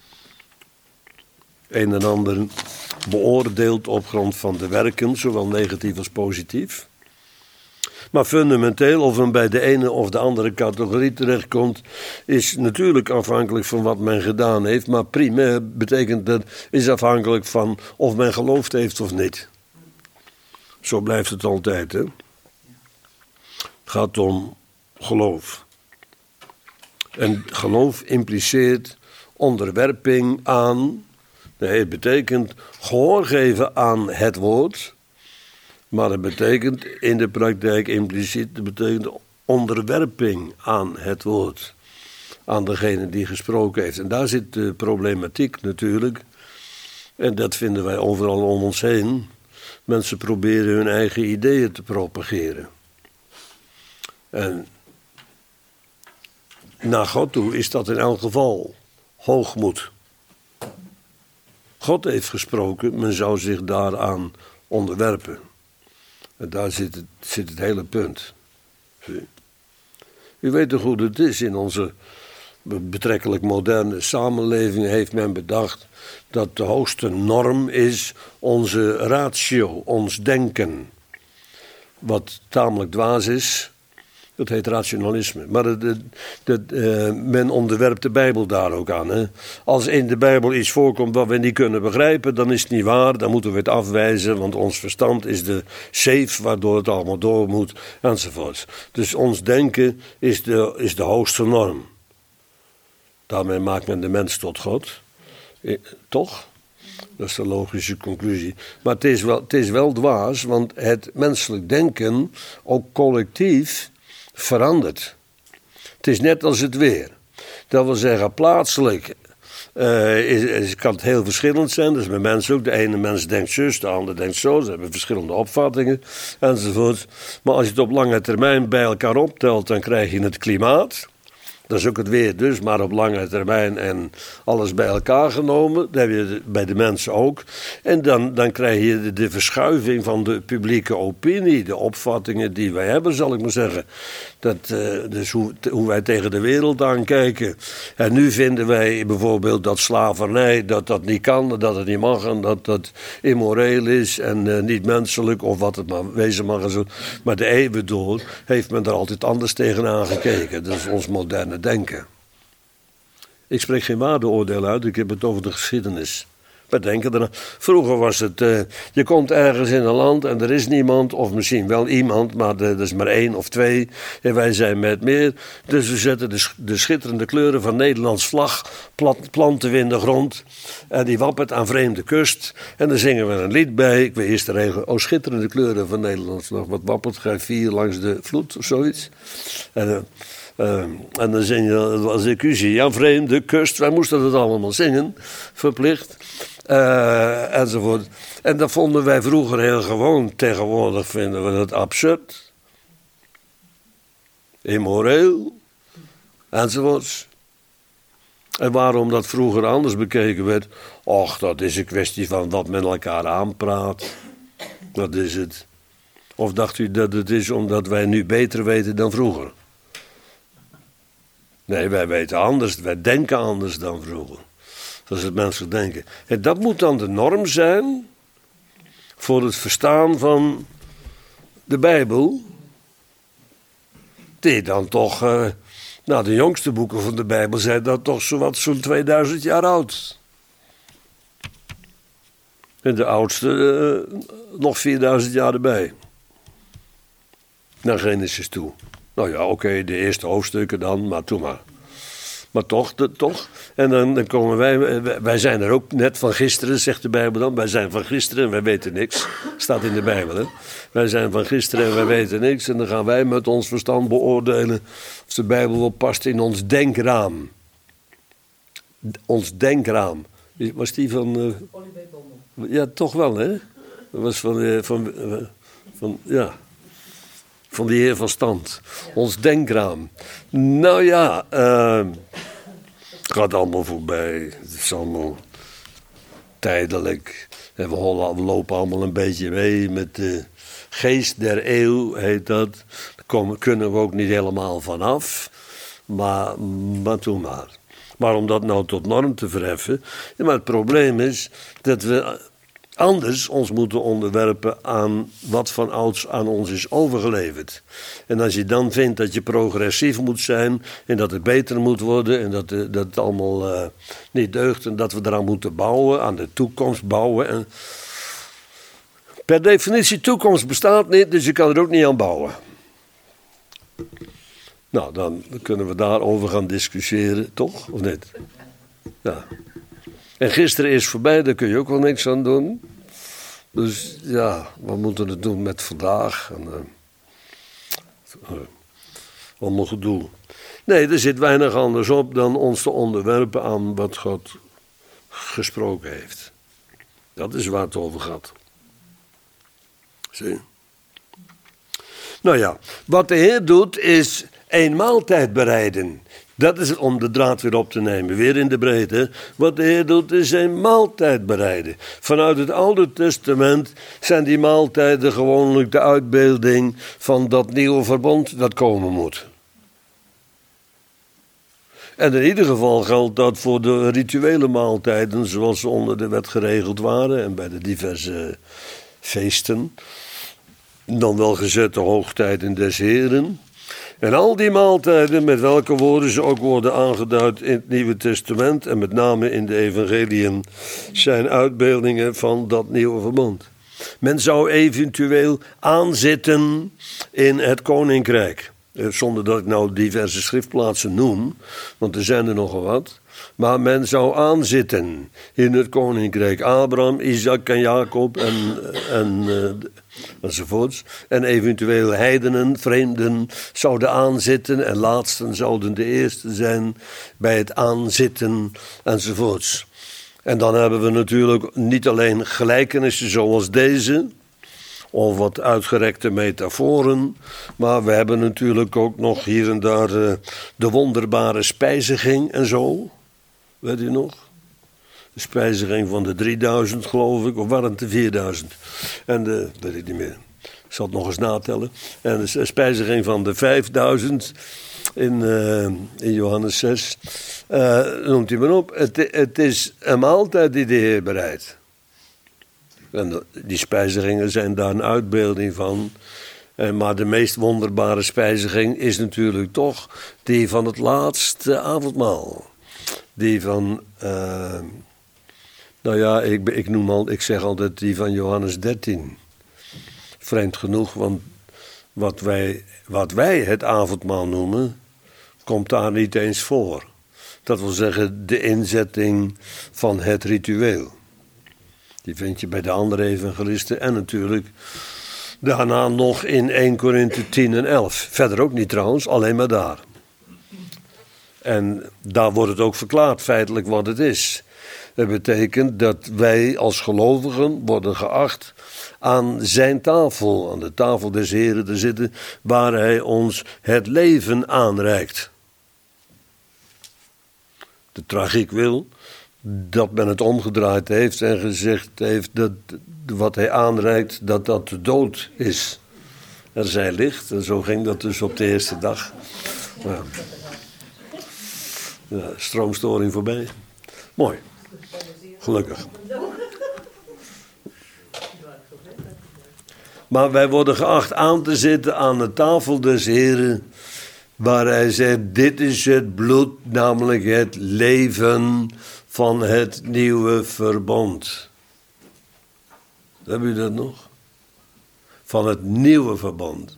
Een en ander beoordeeld op grond van de werken, zowel negatief als positief. Maar fundamenteel, of men bij de ene of de andere categorie terechtkomt, is natuurlijk afhankelijk van wat men gedaan heeft. Maar primair betekent dat, is afhankelijk van of men geloofd heeft of niet. Zo blijft het altijd, hè. Het gaat om geloof. En geloof impliceert onderwerping aan, nee, het betekent gehoor geven aan het woord. Maar het betekent in de praktijk impliciet, het betekent onderwerping aan het woord. Aan degene die gesproken heeft. En daar zit de problematiek natuurlijk. En dat vinden wij overal om ons heen. Mensen proberen hun eigen ideeën te propageren. En naar God toe is dat in elk geval hoogmoed. God heeft gesproken, men zou zich daaraan onderwerpen. En daar zit het, zit het hele punt. U weet toch hoe het is in onze betrekkelijk moderne samenleving, heeft men bedacht dat de hoogste norm is onze ratio, ons denken. Wat tamelijk dwaas is, dat heet rationalisme. Maar de, de, de, uh, men onderwerpt de Bijbel daar ook aan. Hè? Als in de Bijbel iets voorkomt wat we niet kunnen begrijpen, dan is het niet waar. Dan moeten we het afwijzen, want ons verstand is de safe waardoor het allemaal door moet, enzovoort. Dus ons denken is de, is de hoogste norm. Daarmee maakt men de mens tot God. Eh, toch? Dat is de logische conclusie. Maar het is wel, het is wel dwaas, want het menselijk denken, ook collectief, verandert. Het is net als het weer. Dat wil zeggen, plaatselijk uh, is, is, kan het heel verschillend zijn. Dat is bij mensen ook. De ene mens denkt zus, de ander denkt zo. Ze hebben verschillende opvattingen, enzovoort. Maar als je het op lange termijn bij elkaar optelt, dan krijg je het klimaat. Dat is ook het weer dus, maar op lange termijn en alles bij elkaar genomen. Dat heb je bij de mensen ook. En dan, dan krijg je de, de verschuiving van de publieke opinie. De opvattingen die wij hebben, zal ik maar zeggen. Dat, uh, dus hoe, hoe wij tegen de wereld aankijken. En nu vinden wij bijvoorbeeld dat slavernij, dat dat niet kan, dat het niet mag. En dat dat immoreel is en uh, niet menselijk of wat het maar wezen mag. En zo. Maar de eeuwen door heeft men er altijd anders tegenaan gekeken. Dat is ons moderne denken. Ik spreek geen waardeoordeel uit, ik heb het over de geschiedenis. We denken eraan. Vroeger was het, uh, je komt ergens in een land en er is niemand, of misschien wel iemand, maar de, er is maar één of twee. En wij zijn met meer. Dus we zetten de, de schitterende kleuren van Nederlands vlag, plat, planten we in de grond. En die wappert aan vreemde kust. En dan zingen we een lied bij. Ik weet eerst de regel, oh schitterende kleuren van Nederlands vlag. Wat wappert gij vier langs de vloed of zoiets. En uh, Uh, en dan zing je, als ik u zie, aan vreemde kust. Wij moesten het allemaal zingen, verplicht. Uh, enzovoort. En dat vonden wij vroeger heel gewoon. Tegenwoordig vinden we het absurd. Immoreel. Enzovoorts. En waarom dat vroeger anders bekeken werd? Och, dat is een kwestie van wat men elkaar aanpraat. Dat is het. Of dacht u dat het is omdat wij nu beter weten dan vroeger? Nee, wij weten anders, wij denken anders dan vroeger. Dat is het menselijk denken. En dat moet dan de norm zijn voor het verstaan van de Bijbel. Die dan toch, uh, nou de jongste boeken van de Bijbel zijn dan toch zowat zo'n tweeduizend jaar oud. En de oudste uh, nog vierduizend jaar erbij. Naar Genesis toe. Nou ja, oké, okay, de eerste hoofdstukken dan, maar toe maar. Maar toch, de, toch. En dan, dan komen wij, wij zijn er ook net van gisteren, zegt de Bijbel dan. Wij zijn van gisteren en wij weten niks. Staat in de Bijbel, hè. Wij zijn van gisteren en wij weten niks. En dan gaan wij met ons verstand beoordelen of de Bijbel wel past in ons denkraam. Ons denkraam. Was die van... Uh, ja, toch wel, hè. Dat was van... Uh, van, uh, van ja... Van die heer van stand. Ons denkraam. Nou ja, uh, het gaat allemaal voorbij. Het is allemaal tijdelijk. En we, we lopen allemaal een beetje mee met de geest der eeuw, heet dat. Daar komen, kunnen we ook niet helemaal vanaf. Maar, maar toen maar. Maar om dat nou tot norm te verheffen. Ja, maar het probleem is dat we... anders ons moeten onderwerpen aan wat van ouds aan ons is overgeleverd. En als je dan vindt dat je progressief moet zijn en dat het beter moet worden en dat, dat het allemaal uh, niet deugt en dat we eraan moeten bouwen, aan de toekomst bouwen. En per definitie, toekomst bestaat niet, dus je kan er ook niet aan bouwen. Nou, dan kunnen we daarover gaan discussiëren, toch? Of niet? Ja. En gisteren is voorbij, daar kun je ook wel niks aan doen. Dus ja, we moeten het doen met vandaag. En, uh, uh, allemaal gedoe. Nee, er zit weinig anders op dan ons te onderwerpen aan wat God gesproken heeft. Dat is waar het over gaat. Zie? Nou ja, wat de Heer doet is een maaltijd bereiden. Dat is om de draad weer op te nemen, weer in de breedte. Wat de Heer doet is een maaltijd bereiden. Vanuit het Oude Testament zijn die maaltijden gewoonlijk de uitbeelding van dat nieuwe verbond dat komen moet. En in ieder geval geldt dat voor de rituele maaltijden zoals ze onder de wet geregeld waren en bij de diverse feesten. Dan wel gezette hoogtijden des Heren. En al die maaltijden, met welke woorden ze ook worden aangeduid in het Nieuwe Testament en met name in de evangeliën, zijn uitbeeldingen van dat nieuwe verbond. Men zou eventueel aanzitten in het koninkrijk. Zonder dat ik nou diverse schriftplaatsen noem, want er zijn er nogal wat. Maar men zou aanzitten in het koninkrijk. Abraham, Isaac en Jacob en, en, uh, enzovoorts. En eventueel heidenen, vreemden zouden aanzitten. En laatsten zouden de eerste zijn bij het aanzitten enzovoorts. En dan hebben we natuurlijk niet alleen gelijkenissen zoals deze, of wat uitgerekte metaforen, maar we hebben natuurlijk ook nog hier en daar uh, de wonderbare spijziging en zo. Weet u nog? De spijziging van de drieduizend, geloof ik, of waren het de vierduizend? En de, weet ik niet meer. Ik zal het nog eens natellen. En de spijziging van de vijfduizend in, uh, in Johannes zes. Uh, noemt hij maar op. Het, het is een maaltijd die de Heer bereidt. En die spijzigingen zijn daar een uitbeelding van. Uh, maar de meest wonderbare spijziging is natuurlijk toch die van het laatste avondmaal. Die van, uh, nou ja, ik, ik noem al, ik zeg altijd die van Johannes dertien. Vreemd genoeg, want wat wij, wat wij het avondmaal noemen, komt daar niet eens voor. Dat wil zeggen de inzetting van het ritueel. Die vind je bij de andere evangelisten en natuurlijk daarna nog in eerste Korinthe tien en elf. Verder ook niet trouwens, alleen maar daar. En daar wordt het ook verklaard feitelijk wat het is. Dat betekent dat wij als gelovigen worden geacht aan zijn tafel, aan de tafel des Heren te zitten, waar hij ons het leven aanreikt. De tragiek wil dat men het omgedraaid heeft en gezegd heeft dat wat hij aanreikt, dat dat de dood is. Er zij licht, en zo ging dat dus op de eerste dag. Ja. Ja, stroomstoring voorbij. Mooi. Gelukkig. Maar wij worden geacht aan te zitten aan de tafel des Heren, waar hij zegt, dit is het bloed, namelijk het leven van het nieuwe verbond. Hebben jullie dat nog? Van het nieuwe verbond.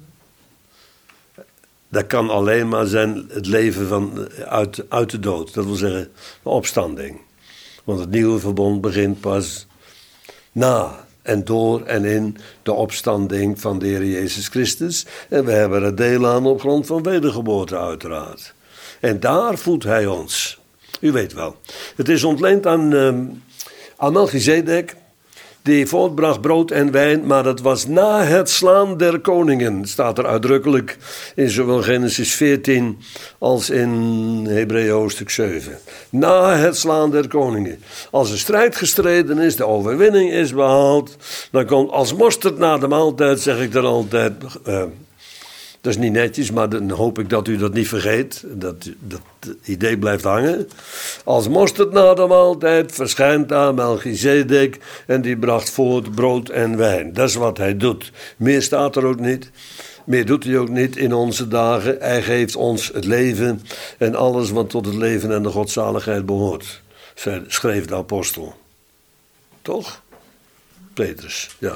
Dat kan alleen maar zijn het leven van, uit, uit de dood. Dat wil zeggen de opstanding. Want het nieuwe verbond begint pas na en door en in de opstanding van de Heer Jezus Christus. En we hebben er deel aan op grond van wedergeboorte uiteraard. En daar voedt hij ons. U weet wel. Het is ontleend aan, um, aan Melchizedek. Die voortbracht brood en wijn, maar dat was na het slaan der koningen. Staat er uitdrukkelijk in zowel Genesis veertien als in Hebreeën hoofdstuk zeven. Na het slaan der koningen. Als er strijd gestreden is, de overwinning is behaald, dan komt als mosterd na de maaltijd, zeg ik dan altijd. Uh, Dat is niet netjes, maar dan hoop ik dat u dat niet vergeet. Dat, dat idee blijft hangen. Als mosterd na de maaltijd verschijnt daar Melchizedek en die bracht voort brood en wijn. Dat is wat hij doet. Meer staat er ook niet. Meer doet hij ook niet in onze dagen. Hij geeft ons het leven en alles wat tot het leven en de godzaligheid behoort. Schreef de apostel. Toch? Petrus, ja.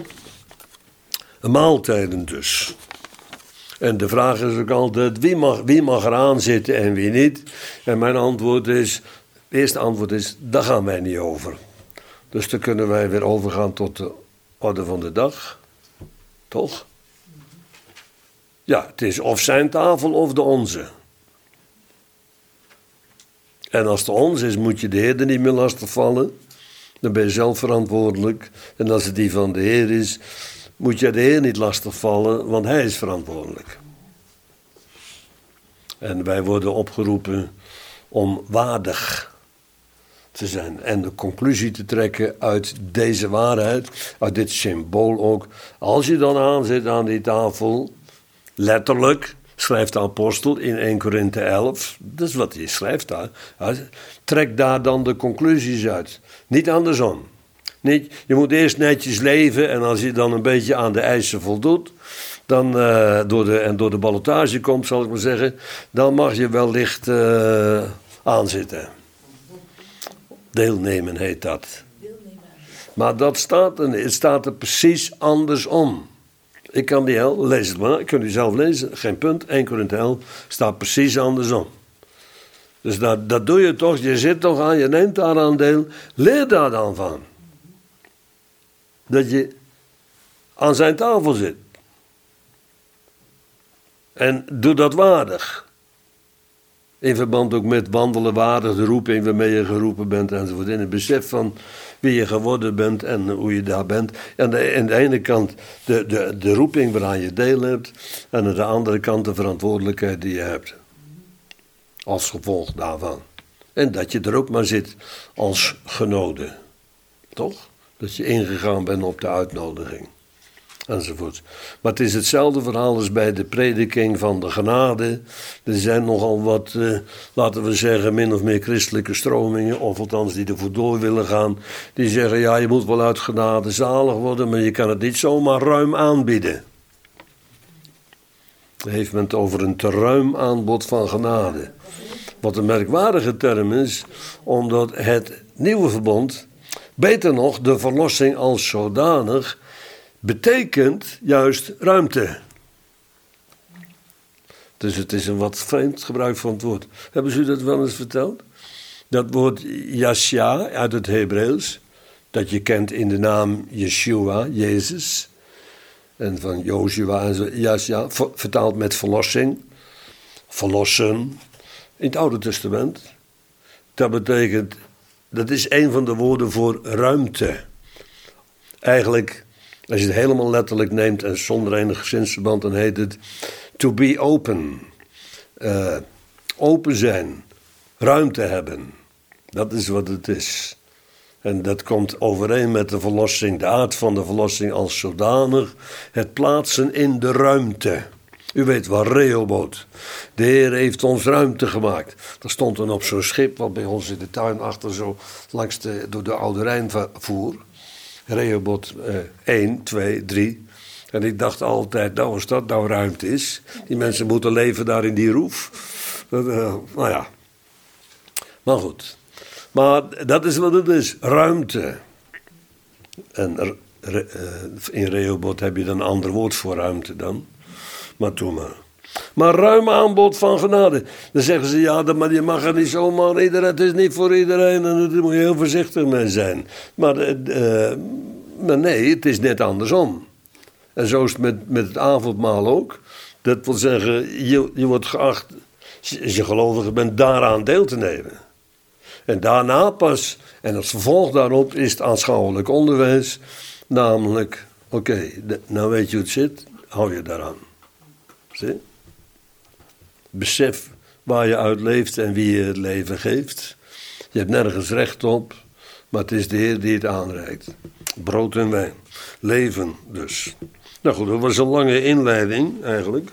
Maaltijden dus. En de vraag is ook altijd, wie mag, wie mag eraan zitten en wie niet? En mijn antwoord is, het eerste antwoord is, daar gaan wij niet over. Dus dan kunnen wij weer overgaan tot de orde van de dag. Toch? Ja, het is of zijn tafel of de onze. En als het de onze is, moet je de Heer er niet meer lastigvallen. Dan ben je zelf verantwoordelijk. En als het die van de Heer is, moet je de Heer niet lastigvallen, want hij is verantwoordelijk. En wij worden opgeroepen om waardig te zijn. En de conclusie te trekken uit deze waarheid, uit dit symbool ook. Als je dan aan zit aan die tafel, letterlijk, schrijft de apostel in eerste Korinthe elf, dat is wat hij schrijft daar. Trek daar dan de conclusies uit. Niet andersom. Niet, je moet eerst netjes leven en als je dan een beetje aan de eisen voldoet, dan uh, door de, en door de ballotage komt, zal ik maar zeggen, dan mag je wellicht uh, aanzitten. Deelnemen heet dat. Maar dat staat er, het staat er precies andersom. Ik kan die hel, lees het maar, ik kan u zelf lezen, geen punt, eerste Korinthe elf, staat precies andersom. Dus dat, dat doe je toch, je zit toch aan, je neemt daar aan deel, leer daar dan van. Dat je aan zijn tafel zit. En doe dat waardig. In verband ook met wandelen waardig, de roeping waarmee je geroepen bent enzovoort. In het besef van wie je geworden bent en hoe je daar bent. En de, aan de ene kant de, de, de roeping waaraan je deel hebt. En aan de andere kant de verantwoordelijkheid die je hebt. Als gevolg daarvan. En dat je er ook maar zit als genode. Toch? Dat je ingegaan bent op de uitnodiging. Enzovoort. Maar het is hetzelfde verhaal als bij de prediking van de genade. Er zijn nogal wat, uh, laten we zeggen, min of meer christelijke stromingen, of althans die ervoor door willen gaan. Die zeggen, ja, je moet wel uit genade zalig worden, maar je kan het niet zomaar ruim aanbieden. Dan heeft men het over een te ruim aanbod van genade. Wat een merkwaardige term is, omdat het nieuwe verbond, beter nog, de verlossing als zodanig, betekent juist ruimte. Dus het is een wat vreemd gebruik van het woord. Hebben ze u dat wel eens verteld? Dat woord Yashia uit het Hebreeuws, dat je kent in de naam Yeshua, Jezus, en van Joshua en zo, Yashia, vertaald met verlossing, verlossen, in het Oude Testament. Dat betekent, dat is een van de woorden voor ruimte. Eigenlijk, als je het helemaal letterlijk neemt en zonder enig zinsverband, dan heet het to be open. Uh, open zijn, ruimte hebben. Dat is wat het is. En dat komt overeen met de verlossing, de aard van de verlossing als zodanig. Het plaatsen in de ruimte. U weet wel, Rehoboth. De Heer heeft ons ruimte gemaakt. Dat stond dan op zo'n schip wat bij ons in de tuin achter zo langs de, door de Oude Rijn voer. Rehoboth eh, één, twee, drie. En ik dacht altijd, nou als dat nou ruimte is. Die mensen moeten leven daar in die roef. Dat, uh, nou ja. Maar goed. Maar dat is wat het is. Ruimte. En re, uh, in Rehoboth heb je dan een ander woord voor ruimte dan. Maar doe maar. Maar ruim aanbod van genade. Dan zeggen ze, ja, maar je mag er niet zomaar iedereen. Het is niet voor iedereen en daar moet je heel voorzichtig mee zijn. Maar, uh, maar nee, het is net andersom. En zo is het met, met het avondmaal ook. Dat wil zeggen, je, je wordt geacht, als je gelovige bent, daaraan deel te nemen. En daarna pas, en als vervolg daarop, is het aanschouwelijk onderwijs. Namelijk, oké, okay, nou weet je hoe het zit, hou je daaraan. Zie? Besef waar je uit leeft en wie je het leven geeft. Je hebt nergens recht op, maar het is de Heer die het aanreikt. Brood en wijn. Leven dus. Nou goed, dat was een lange inleiding eigenlijk.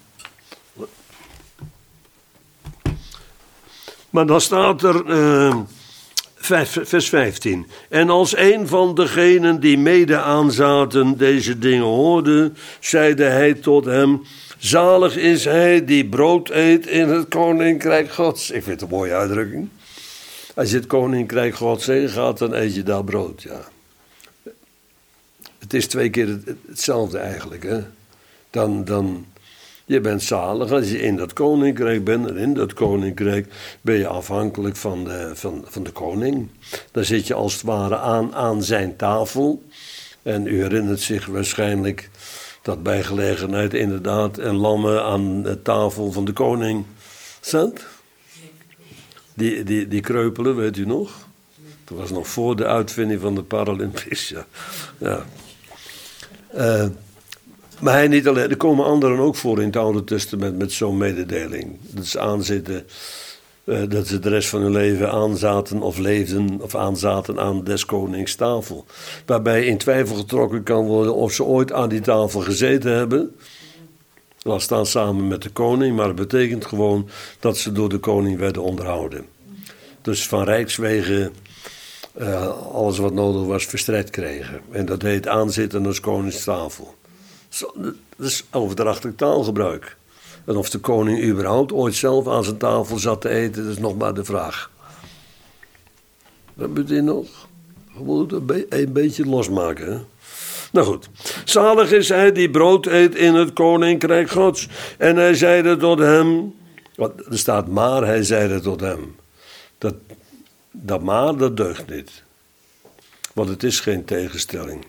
Maar dan staat er uh, vers vijftien. En als een van degenen die mede aanzaten deze dingen hoorde, zeide hij tot hem: zalig is hij die brood eet in het koninkrijk Gods. Ik vind het een mooie uitdrukking. Als je het koninkrijk Gods heen gaat, dan eet je daar brood, ja. Het is twee keer hetzelfde eigenlijk, hè. Dan, dan, je bent zalig als je in dat koninkrijk bent. En in dat koninkrijk ben je afhankelijk van de, van, van de koning. Dan zit je als het ware aan, aan zijn tafel. En u herinnert zich waarschijnlijk dat bij gelegenheid inderdaad een lammen aan de tafel van de koning zat. Die, die, die kreupelen, weet u nog? Dat was nog voor de uitvinding van de Paralympics, ja. ja. Uh, maar hij niet alleen, er komen anderen ook voor in het Oude Testament met zo'n mededeling. Dat ze aanzitten, uh, dat ze de rest van hun leven aanzaten of leefden of aanzaten aan des konings tafel. Waarbij in twijfel getrokken kan worden of ze ooit aan die tafel gezeten hebben. Laat staan samen met de koning, maar het betekent gewoon dat ze door de koning werden onderhouden. Dus van rijkswege uh, alles wat nodig was verstrekt kregen. En dat heet aanzitten als koningstafel. Zo, dat is overdrachtelijk taalgebruik. En of de koning überhaupt ooit zelf aan zijn tafel zat te eten, dat is nog maar de vraag. Dat moet je nog gewoon een, be- een beetje losmaken, hè? Nou goed. Zalig is hij die brood eet in het koninkrijk Gods. En hij zeide tot hem, er staat maar, hij zeide tot hem. Dat, dat maar, dat deugt niet. Want het is geen tegenstelling.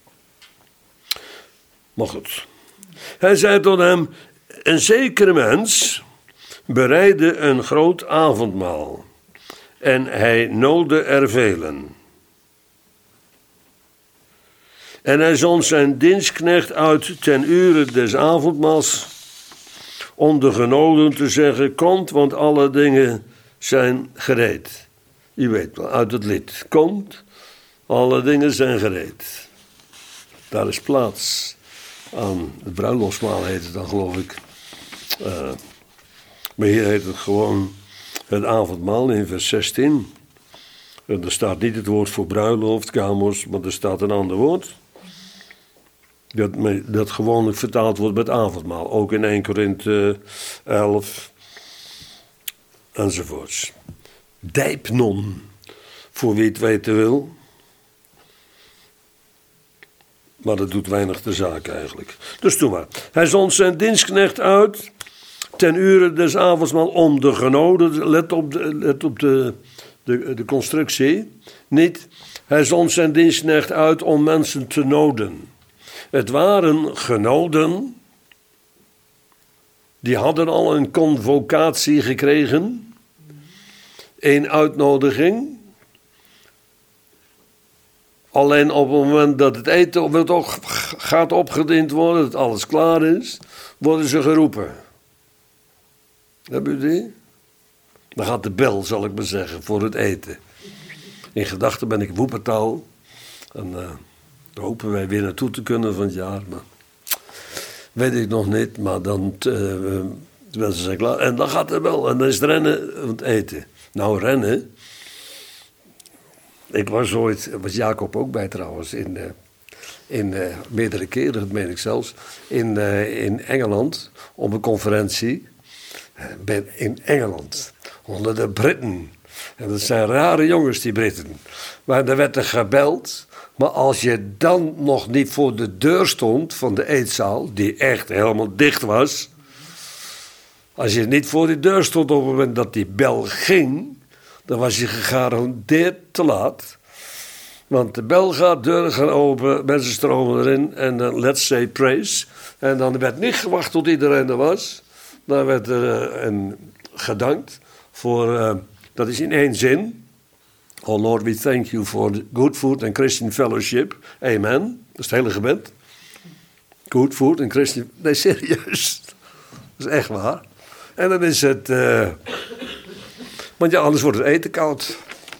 Maar goed. Hij zei tot hem: een zekere mens bereidde een groot avondmaal. En hij noodde er velen. En hij zond zijn dienstknecht uit ten ure des avondmaals om de genodigden te zeggen: komt, want alle dingen zijn gereed. U weet wel, uit het lied. Komt, alle dingen zijn gereed. Daar is plaats aan. Het bruiloftsmaal heet het dan, geloof ik. Uh, maar hier heet het gewoon het avondmaal in vers zestien. En er staat niet het woord voor bruiloft, kamos, maar er staat een ander woord. Dat, dat gewoonlijk vertaald wordt met avondmaal. Ook in Eerste Korinthe elf enzovoorts. Dijpnon, voor wie het weten wil. Maar dat doet weinig de zaak eigenlijk. Dus doe maar. Hij zond zijn dienstknecht uit ten ure des avondsmaal om de genodigden. Let op de, let op de, de, de constructie. Niet, hij zond zijn dienstknecht uit om mensen te noden. Het waren genoden. Die hadden al een convocatie gekregen. Een uitnodiging. Alleen op het moment dat het eten toch gaat opgediend worden, dat alles klaar is, worden ze geroepen. Heb u die? Dan gaat de bel, zal ik maar zeggen, voor het eten. In gedachten ben ik Woepertaal. En uh, daar hopen wij weer naartoe te kunnen van het jaar. Maar weet ik nog niet, maar dan uh, de mensen zijn klaar. En dan gaat het wel, en dan is het rennen aan het eten. Nou, rennen. Ik was ooit, was Jacob ook bij trouwens, in, uh, in uh, meerdere keren, dat meen ik zelfs, in, uh, in Engeland, op een conferentie. Ik ben in Engeland, onder de Britten. En dat zijn rare jongens, die Britten. Maar er werd er gebeld. Maar als je dan nog niet voor de deur stond van de eetzaal, die echt helemaal dicht was. Als je niet voor die deur stond op het moment dat die bel ging, dan was je gegarandeerd te laat. Want de bel gaat, deuren gaan open, mensen stromen erin en dan let's say praise. En dan werd niet gewacht tot iedereen er was. Dan werd er uh, een, gedankt voor, uh, dat is in één zin. Oh Lord, we thank you for the good food and Christian fellowship. Amen. Dat is het hele gebed. Good food and Christian... Nee, serieus. Dat is echt waar. En dan is het... Uh... Want ja, anders wordt het eten koud.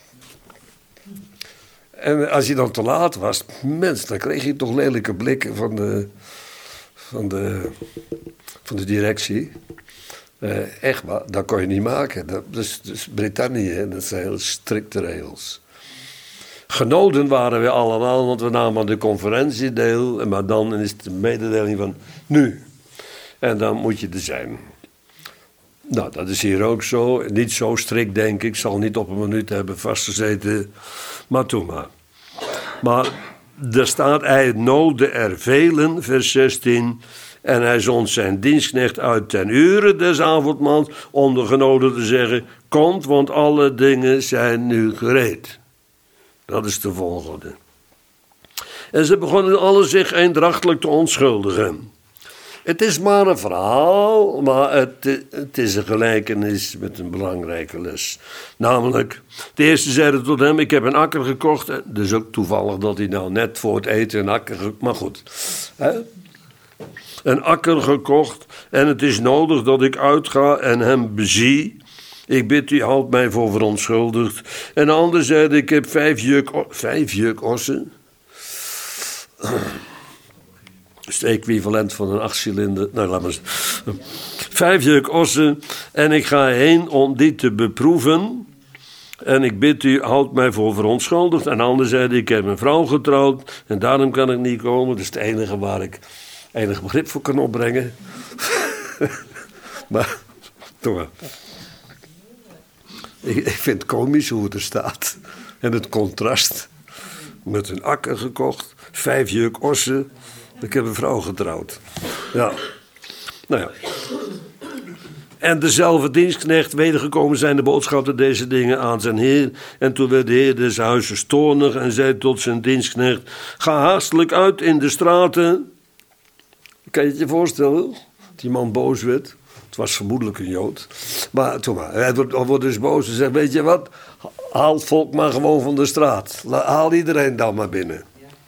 En als je dan te laat was... Mens, dan kreeg je toch lelijke blikken van de... Van de, van de directie. Uh, echt waar, dat kon je niet maken. Dat is, dat is Brittannië, hè? Dat zijn heel strikte regels. Genoden waren we allemaal, want we namen aan de conferentie deel. Maar dan is het de mededeling van nu. En dan moet je er zijn. Nou, dat is hier ook zo. Niet zo strikt, denk ik. Ik zal niet op een minuut hebben vastgezeten. Maar toen maar. Maar er staat, hij noodde er velen, vers zestien... En hij zond zijn dienstknecht uit ten uren des avondmaals om de genodigden te zeggen, komt, want alle dingen zijn nu gereed. Dat is de volgorde. En ze begonnen alle zich eendrachtelijk te onschuldigen. Het is maar een verhaal, maar het, het is een gelijkenis met een belangrijke les. Namelijk, de eerste zeide tot hem, ik heb een akker gekocht. Dus ook toevallig dat hij nou net voor het eten een akker gekocht, maar goed. Hè? Een akker gekocht en het is nodig dat ik uitga en hem bezie. Ik bid u, houd mij voor verontschuldigd. En de ander zeide, ik heb vijf juk, vijf juk ossen. Dat is het equivalent van een achtcilinder. Nou, laat maar zeggen. Vijf juk ossen en ik ga heen om die te beproeven. En ik bid u, houd mij voor verontschuldigd. En de ander zeide, ik heb een vrouw getrouwd en daarom kan ik niet komen. Dat is het enige waar ik enig begrip voor kan opbrengen. Maar, toch wel. Ik, ik vind het komisch hoe het er staat. En het contrast. Met een akker gekocht, vijf juk ossen. Ik heb een vrouw getrouwd. Ja. Nou ja. En dezelfde dienstknecht wedergekomen zijn de boodschapper deze dingen aan zijn heer. En toen werd de heer des huizes toornig en zei tot zijn dienstknecht, ga haastelijk uit in de straten. Kan je het je voorstellen? Dat die man boos werd. Het was vermoedelijk een Jood. Maar toen maar, hij wordt, wordt dus boos en zegt, weet je wat? Haal het volk maar gewoon van de straat. Haal iedereen dan maar binnen.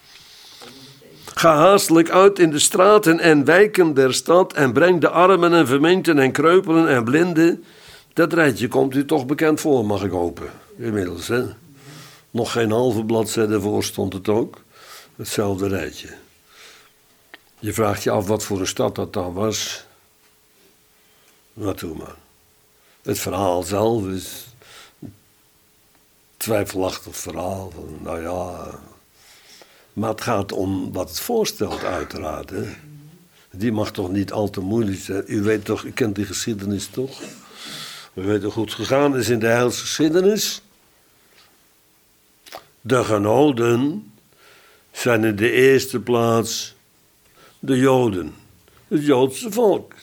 Ga haastelijk uit in de straten en wijken der stad en breng de armen en verminkten en kreupelen en blinden. Dat rijtje komt u toch bekend voor, mag ik hopen. Inmiddels, hè. Nog geen halve bladzijde voor stond het ook. Hetzelfde rijtje. Je vraagt je af wat voor een stad dat dan was. Wat doe maar. Het verhaal zelf is een twijfelachtig verhaal. Van, nou ja. Maar het gaat om wat het voorstelt, uiteraard. Hè. Die mag toch niet al te moeilijk zijn. U weet toch, u kent die geschiedenis toch? U weet hoe goed gegaan is in de heilsgeschiedenis. De genoden zijn in de eerste plaats de Joden, het Joodse volk.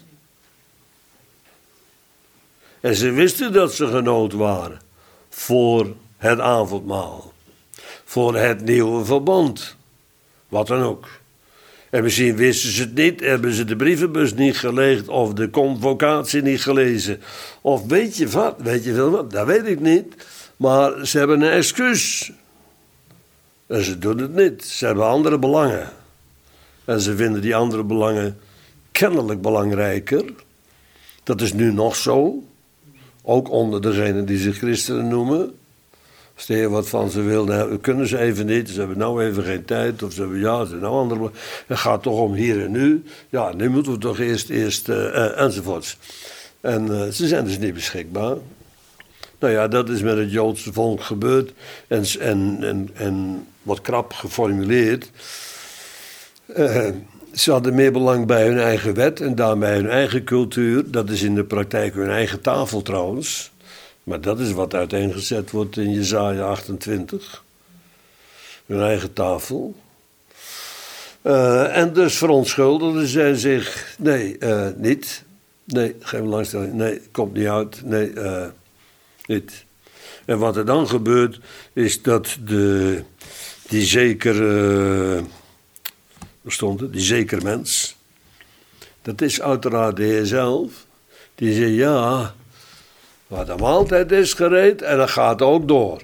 En ze wisten dat ze genood waren voor het avondmaal, voor het nieuwe verbond, wat dan ook. En misschien wisten ze het niet, hebben ze de brievenbus niet geleegd of de convocatie niet gelezen. Of weet je wat, weet je veel wat, dat weet ik niet. Maar ze hebben een excuus. En ze doen het niet, ze hebben andere belangen. En ze vinden die andere belangen kennelijk belangrijker. Dat is nu nog zo. Ook onder degenen die zich christenen noemen. Als de Heer wat van ze wil, nou, kunnen ze even niet. Ze hebben nou even geen tijd. Of ze hebben, ja, ze hebben nou andere. Het gaat toch om hier en nu. Ja, nu moeten we toch eerst, eerst uh, uh, enzovoorts. En uh, ze zijn dus niet beschikbaar. Nou ja, dat is met het Joodse volk gebeurd. En, en, en, en wat krap geformuleerd. Uh, ze hadden meer belang bij hun eigen wet en daarmee hun eigen cultuur. Dat is in de praktijk hun eigen tafel trouwens. Maar dat is wat uiteengezet wordt in Jesaja achtentwintig. Hun eigen tafel. Uh, en dus verontschuldigden zij zich. Nee, uh, niet. Nee, geen belangstelling. Nee, komt niet uit. Nee, uh, niet. En wat er dan gebeurt, is dat de, die zekere... Waar stond het? Die zeker mens. Dat is uiteraard de Heer zelf. Die zegt, ja... Maar de maaltijd is gereed en dat gaat ook door.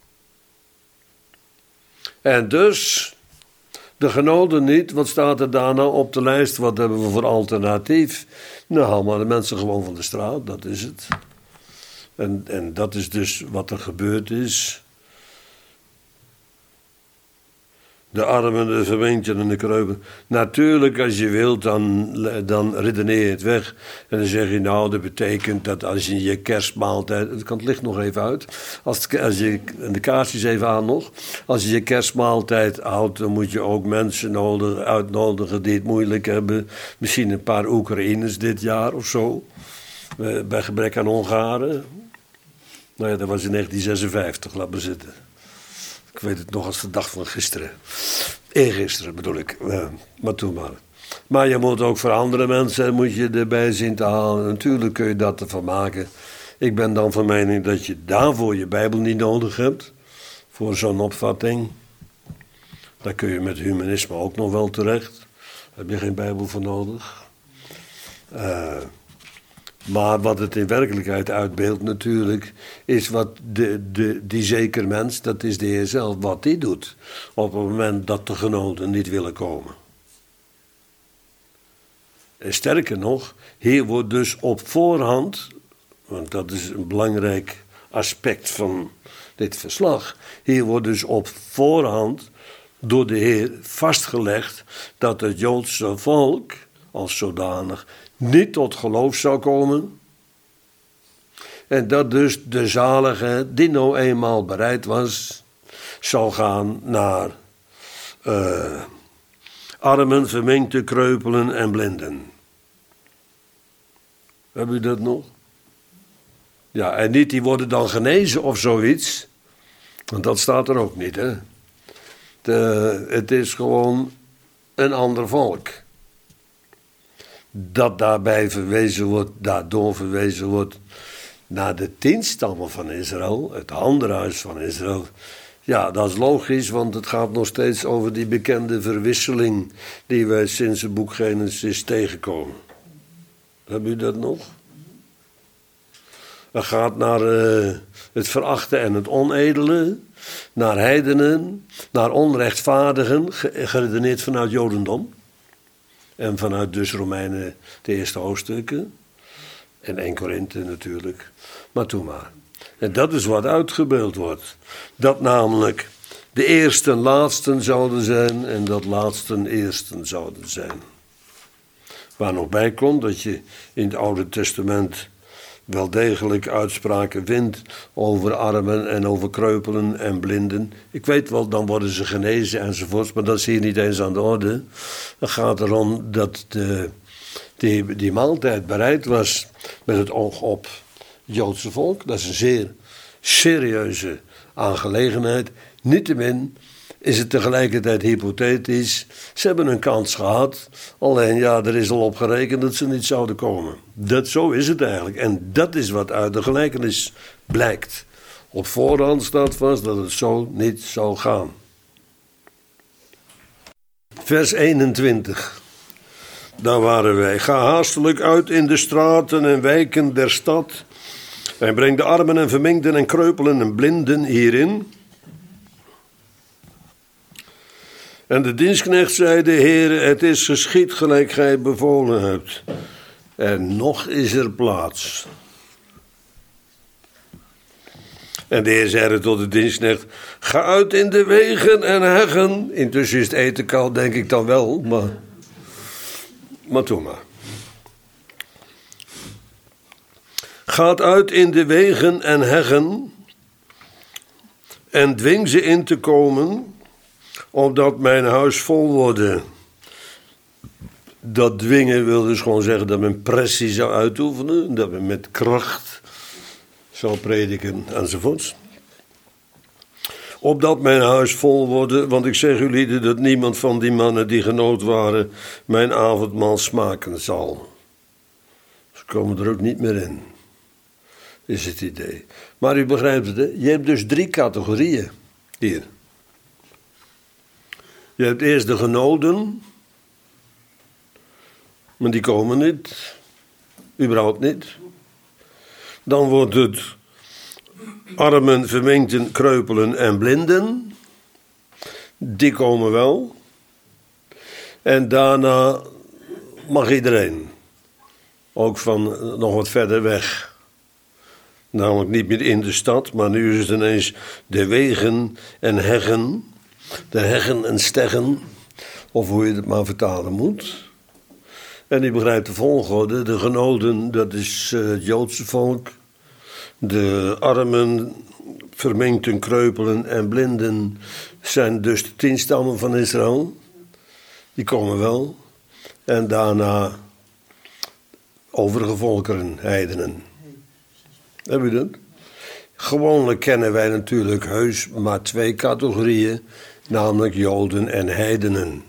En dus, de genoten niet, wat staat er daarna op de lijst? Wat hebben we voor alternatief? Nou, maar de mensen gewoon van de straat, dat is het. En, en dat is dus wat er gebeurd is. De armen, de verweentjen en de kreupen. Natuurlijk, als je wilt, dan, dan redeneer je het weg. En dan zeg je, nou, dat betekent dat als je je kerstmaaltijd... Het kan het licht nog even uit. Als, het, als je de kaarsjes even aan nog. Als je je kerstmaaltijd houdt, dan moet je ook mensen nodig, uitnodigen die het moeilijk hebben. Misschien een paar Oekraïners dit jaar of zo. Bij gebrek aan Hongaren. Nou ja, dat was in negentien zesenvijftig, laat maar zitten. Ik weet het nog als de dag van gisteren. Eergisteren bedoel ik. Uh, maar toen maar. Maar je moet ook voor andere mensen moet je erbij zien te halen. Natuurlijk kun je dat ervan maken. Ik ben dan van mening dat je daarvoor je Bijbel niet nodig hebt. Voor zo'n opvatting. Daar kun je met humanisme ook nog wel terecht. Daar heb je geen Bijbel voor nodig. Uh, Maar wat het in werkelijkheid uitbeeldt natuurlijk, is wat de, de, die zeker mens, dat is de Heer zelf, wat die doet. Op het moment dat de genoten niet willen komen. En sterker nog, hier wordt dus op voorhand, want dat is een belangrijk aspect van dit verslag. Hier wordt dus op voorhand door de Heer vastgelegd dat het Joodse volk als zodanig niet tot geloof zou komen. En dat dus de zalige, die nou eenmaal bereid was, zou gaan naar uh, armen, verminkte, kreupelen en blinden. Heb u dat nog? Ja, en niet die worden dan genezen of zoiets. Want dat staat er ook niet, hè. De, het is gewoon een ander volk. Dat daarbij verwezen wordt, daardoor verwezen wordt naar de tien stammen van Israël, het handhuis van Israël. Ja, dat is logisch, want het gaat nog steeds over die bekende verwisseling die wij sinds het boek Genesis tegenkomen. Heb u dat nog? Het gaat naar uh, het verachten en het onedele, naar heidenen, naar onrechtvaardigen, geredeneerd vanuit Jodendom. En vanuit dus Romeinen de eerste hoofdstukken. En één Korinthe natuurlijk. Maar toen maar. En dat is wat uitgebeeld wordt. Dat namelijk de eersten laatsten zouden zijn en dat laatsten eersten zouden zijn. Waar nog bij komt dat je in het Oude Testament wel degelijk uitspraken vindt over armen en over kreupelen en blinden. Ik weet wel, dan worden ze genezen enzovoorts, maar dat is hier niet eens aan de orde. Het gaat erom dat de, die, die maaltijd bereid was met het oog op het Joodse volk. Dat is een zeer serieuze aangelegenheid. Niettemin is het tegelijkertijd hypothetisch. Ze hebben een kans gehad, alleen ja, er is al op gerekend dat ze niet zouden komen. Dat, zo is het eigenlijk. En dat is wat uit de gelijkenis blijkt. Op voorhand staat vast dat het zo niet zou gaan. Vers eenentwintig. Daar waren wij. Ga haastelijk uit in de straten en wijken der stad. En breng de armen en vermengden en kreupelen en blinden hierin. En de dienstknecht zei: de Heere, het is geschied gelijk gij bevolen hebt. En nog is er plaats. En de Heer zeide tot de dienstknecht: ga uit in de wegen en heggen. Intussen is het eten koud, denk ik dan wel, maar, maar doe maar. Gaat uit in de wegen en heggen en dwing ze in te komen, opdat mijn huis vol worden. Dat dwingen wil dus gewoon zeggen dat men pressie zou uitoefenen, dat men met kracht zou prediken enzovoorts. Opdat mijn huis vol worden, want ik zeg jullie dat niemand van die mannen die genood waren mijn avondmaal smaken zal. Ze komen er ook niet meer in, is het idee. Maar u begrijpt het, hè? Je hebt dus drie categorieën hier. Je hebt eerst de genoden, maar die komen niet, überhaupt niet. Dan wordt het armen, verminkten, kreupelen en blinden. Die komen wel. En daarna mag iedereen. Ook van nog wat verder weg. Namelijk niet meer in de stad, maar nu is het ineens de wegen en heggen. De heggen en steggen. Of hoe je het maar vertalen moet. En u begrijpt de volgorde. De genoden, dat is uh, het Joodse volk. De armen, verminkten, kreupelen en blinden zijn dus de tien stammen van Israël. Die komen wel. En daarna overige volkeren, heidenen. Heb u dat? Gewoonlijk kennen wij natuurlijk heus maar twee categorieën. Namelijk Joden en heidenen.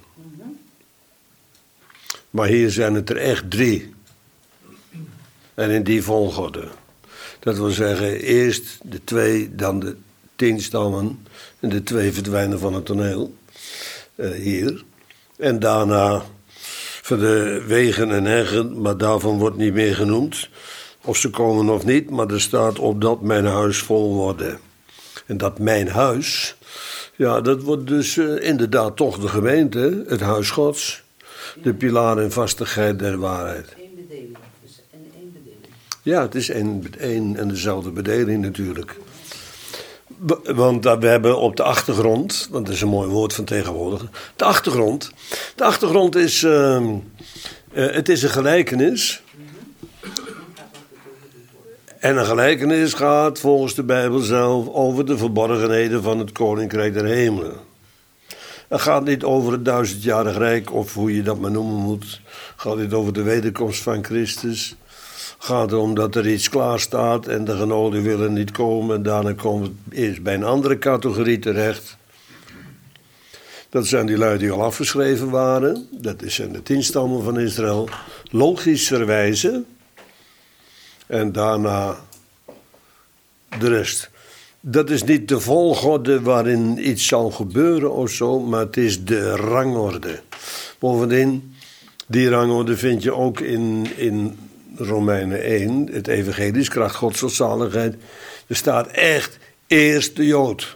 Maar hier zijn het er echt drie. En in die volgorde. Dat wil zeggen, eerst de twee, dan de tien stammen. En de twee verdwijnen van het toneel. Uh, hier. En daarna voor de wegen en heggen, maar daarvan wordt niet meer genoemd. Of ze komen of niet, maar er staat op dat mijn huis vol worden. En dat mijn huis, ja, dat wordt dus uh, inderdaad toch de gemeente, het huis Gods. De pilaar en vastigheid der waarheid.
Eén bedeling, dus en één bedeling.
Ja, het is één, één en dezelfde bedeling natuurlijk. Want we hebben op de achtergrond, want dat is een mooi woord van tegenwoordig. De achtergrond. De achtergrond is, uh, uh, het is een gelijkenis. En een gelijkenis gaat volgens de Bijbel zelf over de verborgenheden van het Koninkrijk der Hemelen. Het gaat niet over het duizendjarig rijk of hoe je dat maar noemen moet. Het gaat niet over de wederkomst van Christus. Het gaat erom dat er iets klaar staat en de genodigden willen niet komen. En daarna komt het eerst bij een andere categorie terecht. Dat zijn die lui die al afgeschreven waren. Dat zijn de tien stammen van Israël. Logischerwijze. En daarna de rest. Dat is niet de volgorde waarin iets zal gebeuren of zo, maar het is de rangorde. Bovendien, die rangorde vind je ook in, in Romeinen één, het evangelie, kracht Gods tot zaligheid. Er staat echt eerst de Jood.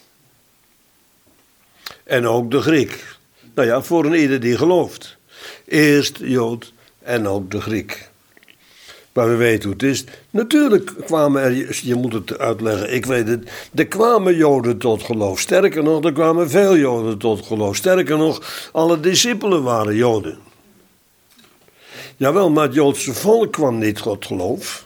En ook de Griek. Nou ja, voor een ieder die gelooft. Eerst de Jood en ook de Griek. Maar we weten hoe het is. Natuurlijk kwamen er, je moet het uitleggen, ik weet het. Er kwamen Joden tot geloof. Sterker nog, er kwamen veel Joden tot geloof. Sterker nog, alle discipelen waren Joden. Jawel, maar het Joodse volk kwam niet tot geloof.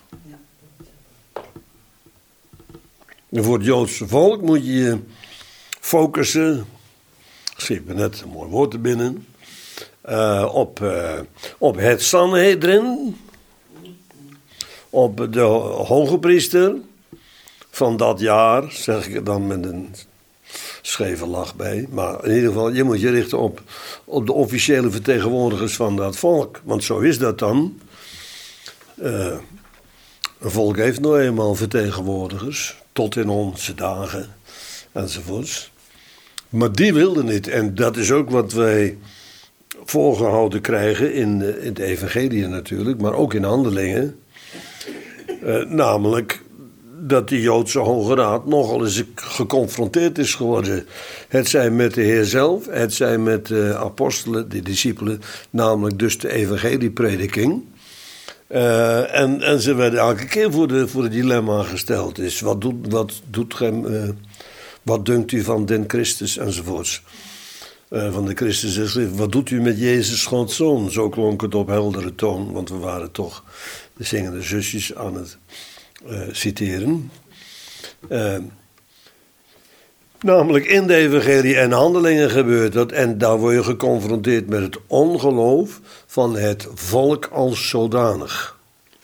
En voor het Joodse volk moet je je focussen. Schiet me net een mooi woord er binnen. Uh, op, uh, op het Sanhedrin. Op de hoge priester van dat jaar, zeg ik er dan met een scheve lach bij. Maar in ieder geval, je moet je richten op, op de officiële vertegenwoordigers van dat volk. Want zo is dat dan. Uh, een volk heeft nou eenmaal vertegenwoordigers, tot in onze dagen enzovoorts. Maar die wilden niet. En dat is ook wat wij voorgehouden krijgen in, in het evangelie natuurlijk, maar ook in handelingen. Uh, namelijk dat de Joodse Hoge Raad nogal eens geconfronteerd is geworden. Het zij met de Heer zelf, het zij met de apostelen, de discipelen, namelijk dus de evangelieprediking. Uh, en, en ze werden elke keer voor de, voor het dilemma gesteld. Dus wat doet, wat doet gij, uh, wat dunkt u van den Christus enzovoorts. Uh, van de Christus en schrift. Wat doet u met Jezus Gods Zoon? Zo klonk het op heldere toon, want we waren toch de zingende zusjes aan het uh, citeren. Uh, namelijk in de evangelie en handelingen gebeurt dat. En daar word je geconfronteerd met het ongeloof van het volk als zodanig.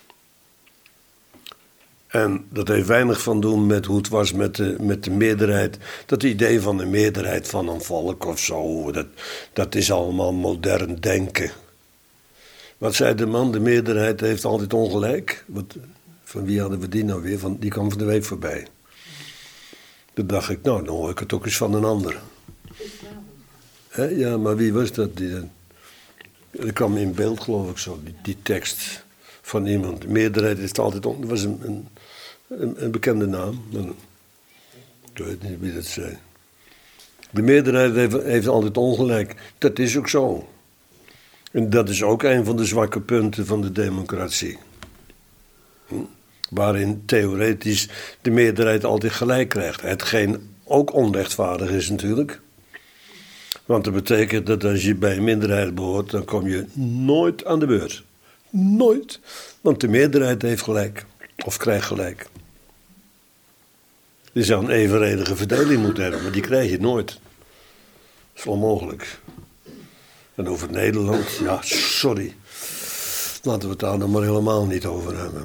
En dat heeft weinig van doen met hoe het was met de, met de meerderheid. Dat idee van de meerderheid van een volk of zo, dat, dat is allemaal modern denken. Wat zei de man? De meerderheid heeft altijd ongelijk. Wat, van wie hadden we die nou weer? Van, die kwam van de week voorbij. Toen dacht ik, nou, dan hoor ik het ook eens van een ander. He, ja, maar wie was dat? Die, dat kwam in beeld, geloof ik zo, die, die tekst van iemand. De meerderheid heeft altijd on, dat was een, een, een, een bekende naam. Ik weet niet wie dat zei. De meerderheid heeft, heeft altijd ongelijk. Dat is ook zo. En dat is ook een van de zwakke punten van de democratie. Hm? Waarin theoretisch de meerderheid altijd gelijk krijgt. Hetgeen ook onrechtvaardig is natuurlijk. Want dat betekent dat als je bij een minderheid behoort, dan kom je nooit aan de beurt. Nooit. Want de meerderheid heeft gelijk. Of krijgt gelijk. Je zou een evenredige verdeling moeten hebben, maar die krijg je nooit. Dat is onmogelijk. En over Nederland, ja, sorry. Laten we het daar dan maar helemaal niet over hebben.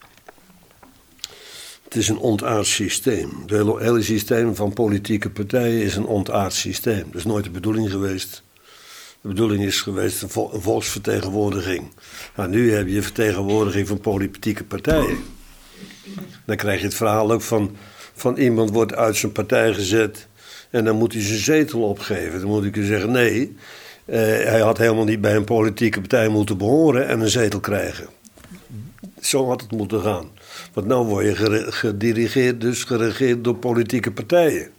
Het is een ontaard systeem. Het hele, hele systeem van politieke partijen is een ontaard systeem. Dat is nooit de bedoeling geweest. De bedoeling is geweest een, vol, een volksvertegenwoordiging. Nou, nu heb je vertegenwoordiging van politieke partijen. Dan krijg je het verhaal ook van, van iemand wordt uit zijn partij gezet en dan moet hij zijn zetel opgeven. Dan moet ik u zeggen, nee, uh, hij had helemaal niet bij een politieke partij moeten behoren en een zetel krijgen. Zo had het moeten gaan. Want nou word je gedirigeerd, dus geregeerd door politieke partijen.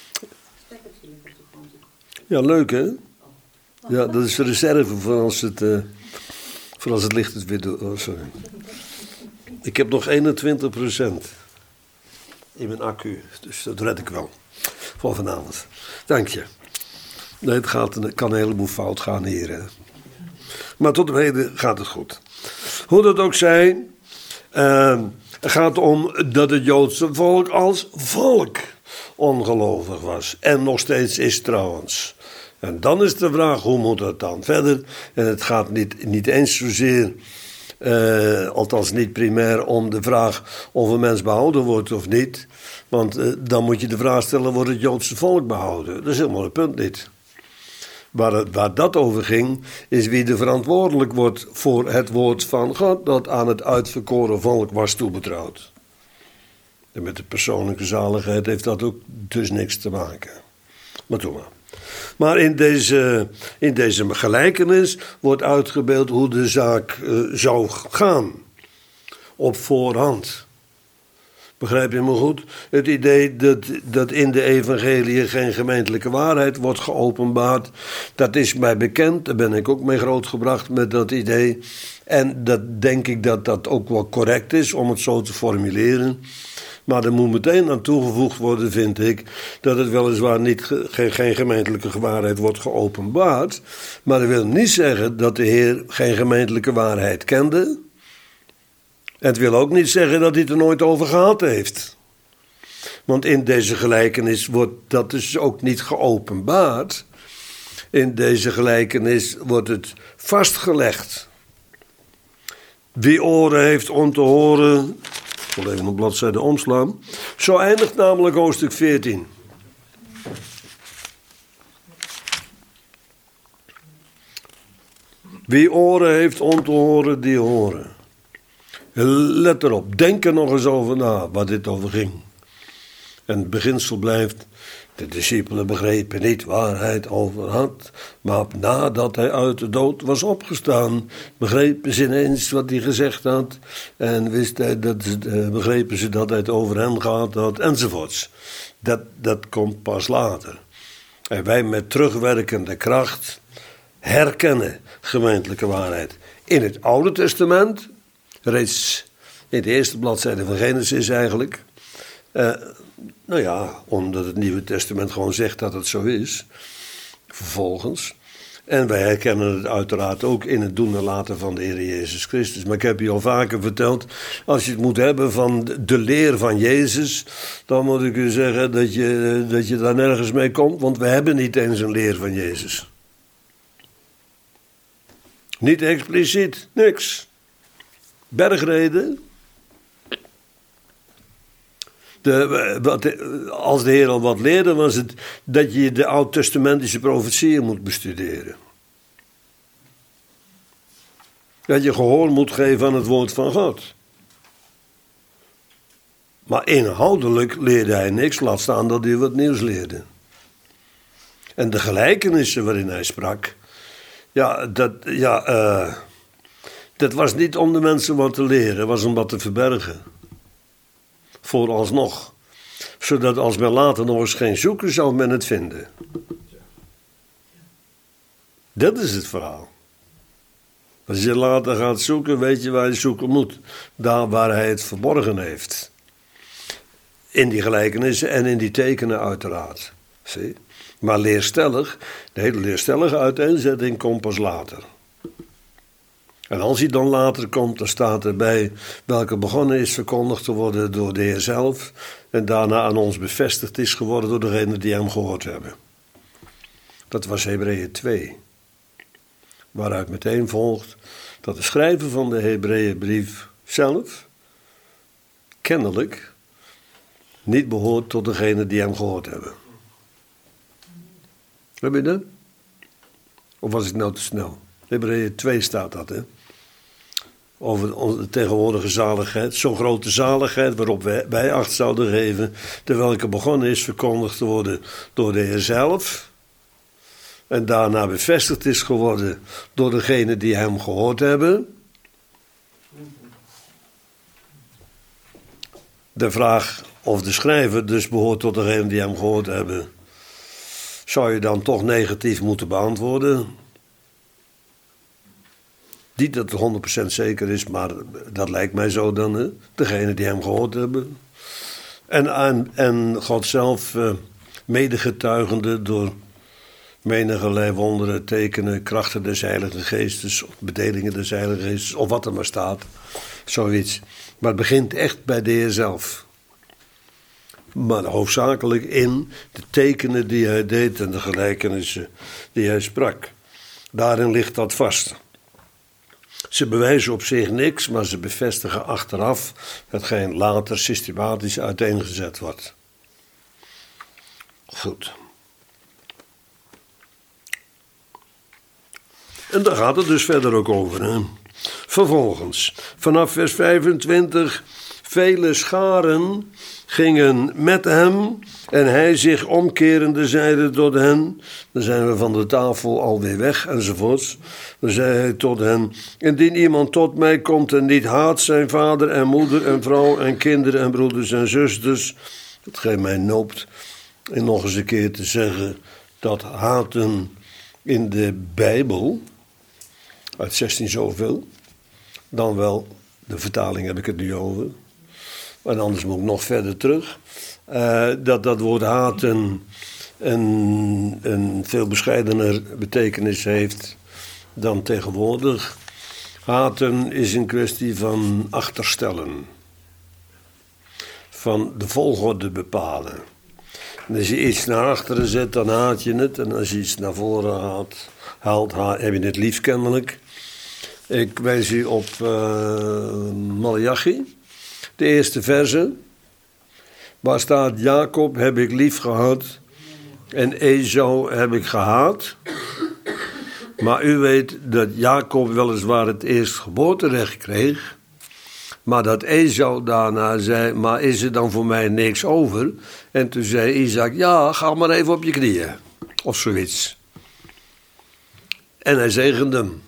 Ja, leuk hè? Ja, dat is de reserve voor als het, uh, voor als het licht het weer doet. Oh, sorry. Ik heb nog eenentwintig procent in mijn accu, dus dat red ik wel. Voor vanavond. Dank je. Nee, het gaat, het kan een heleboel fout gaan hier. Hè. Maar tot op heden gaat het goed. Hoe dat ook zij, uh, het gaat om dat het Joodse volk als volk ongelovig was. En nog steeds is trouwens. En dan is de vraag, hoe moet dat dan verder? En het gaat niet, niet eens zozeer, uh, althans niet primair, om de vraag of een mens behouden wordt of niet. Want uh, dan moet je de vraag stellen, wordt het Joodse volk behouden? Dat is helemaal het punt niet. Waar, het, waar dat over ging, is wie er verantwoordelijk wordt voor het woord van God dat aan het uitverkoren volk was toebetrouwd. En met de persoonlijke zaligheid heeft dat ook dus niks te maken. Maar doe maar. Maar in deze, in deze gelijkenis wordt uitgebeeld hoe de zaak uh, zou gaan. Op voorhand. Begrijp je me goed? Het idee dat, dat in de evangelie geen gemeentelijke waarheid wordt geopenbaard, dat is mij bekend. Daar ben ik ook mee grootgebracht met dat idee. En dat denk ik dat dat ook wel correct is om het zo te formuleren. Maar er moet meteen aan toegevoegd worden, vind ik, dat het weliswaar niet, geen, geen gemeentelijke waarheid wordt geopenbaard. Maar dat wil niet zeggen dat de Heer geen gemeentelijke waarheid kende. En het wil ook niet zeggen dat hij het er nooit over gehad heeft. Want in deze gelijkenis wordt dat dus ook niet geopenbaard. In deze gelijkenis wordt het vastgelegd. Wie oren heeft om te horen. Ik zal even een bladzijde omslaan. Zo eindigt namelijk hoofdstuk veertien. Wie oren heeft om te horen, die horen. Let erop, denk er nog eens over na waar dit over ging. En het beginsel blijft, de discipelen begrepen niet waar hij het over had, maar nadat hij uit de dood was opgestaan, begrepen ze ineens wat hij gezegd had en wist hij dat, uh, begrepen ze dat hij het over hen gehad had, enzovoorts. Dat, dat komt pas later. En wij met terugwerkende kracht herkennen gemeentelijke waarheid in het Oude Testament reeds in de eerste bladzijde van Genesis eigenlijk. Uh, nou ja, omdat het Nieuwe Testament gewoon zegt dat het zo is. Vervolgens. En wij herkennen het uiteraard ook in het doen en laten van de Heer Jezus Christus. Maar ik heb je al vaker verteld, als je het moet hebben van de leer van Jezus, dan moet ik u zeggen dat je, dat je daar nergens mee komt, want we hebben niet eens een leer van Jezus. Niet expliciet, niks. Bergreden. De, wat, als de Heer al wat leerde, was het dat je de oud-testamentische profetieën moet bestuderen. Dat je gehoor moet geven aan het woord van God. Maar inhoudelijk leerde hij niks, laat staan dat hij wat nieuws leerde. En de gelijkenissen waarin hij sprak, ja, dat, ja, uh, dat was niet om de mensen wat te leren, het was om wat te verbergen. Vooralsnog. Zodat als men later nog eens ging zoeken, zou men het vinden. Dat is het verhaal. Als je later gaat zoeken, weet je waar je zoeken moet. Daar waar hij het verborgen heeft. In die gelijkenissen en in die tekenen uiteraard. Zie? Maar leerstellig, de hele leerstellige uiteenzetting komt pas later. En als hij dan later komt, dan staat erbij welke begonnen is verkondigd te worden door de Heer zelf. En daarna aan ons bevestigd is geworden door degenen die hem gehoord hebben. Dat was Hebreeën twee. Waaruit meteen volgt dat de schrijver van de Hebreeënbrief zelf kennelijk niet behoort tot degenen die hem gehoord hebben. Heb je dat? Of was ik nou te snel? Hebreeën twee staat dat, hè? Over de tegenwoordige zaligheid. Zo'n grote zaligheid waarop wij, wij acht zouden geven. Terwijl welke begonnen is verkondigd te worden door de Heer zelf. En daarna bevestigd is geworden door degenen die hem gehoord hebben. De vraag of de schrijver dus behoort tot degenen die hem gehoord hebben, zou je dan toch negatief moeten beantwoorden. Niet dat het honderd procent zeker is, maar dat lijkt mij zo dan. Hè? Degenen die hem gehoord hebben. En, en, en God zelf uh, medegetuigende door menige wonderen, tekenen, krachten des Heilige Geestes, of bedelingen des Heilige Geestes, of wat er maar staat. Zoiets. Maar het begint echt bij de Heer zelf. Maar hoofdzakelijk in de tekenen die hij deed en de gelijkenissen die hij sprak. Daarin ligt dat vast. Ze bewijzen op zich niks, maar ze bevestigen achteraf hetgeen later systematisch uiteengezet wordt. Goed. En daar gaat het dus verder ook over. Hè? Vervolgens, vanaf vers vijfentwintig, vele scharen gingen met hem en hij zich omkerende zeide tot hen, dan zijn we van de tafel alweer weg enzovoorts. Dan zei hij tot hen, indien iemand tot mij komt en niet haat zijn vader en moeder en vrouw en kinderen en broeders en zusters, hetgeen mij noopt en nog eens een keer te zeggen dat haten in de Bijbel, uit zestien zoveel, dan wel, de vertaling heb ik het nu over, en anders moet ik nog verder terug, uh, dat dat woord haten een, een veel bescheidener betekenis heeft dan tegenwoordig. Haten is een kwestie van achterstellen, van de volgorde bepalen. En als je iets naar achteren zet, dan haat je het, en als je iets naar voren haalt, haalt haat, heb je het lief kennelijk. Ik wijs u op uh, Maleachi, de eerste verse, waar staat: Jacob heb ik lief gehad en Esau heb ik gehaat. Maar u weet dat Jacob weliswaar het eerst geboorterecht kreeg, maar dat Esau daarna zei: maar is er dan voor mij niks over? En toen zei Isaac: ja, ga maar even op je knieën, of zoiets. En hij zegende hem.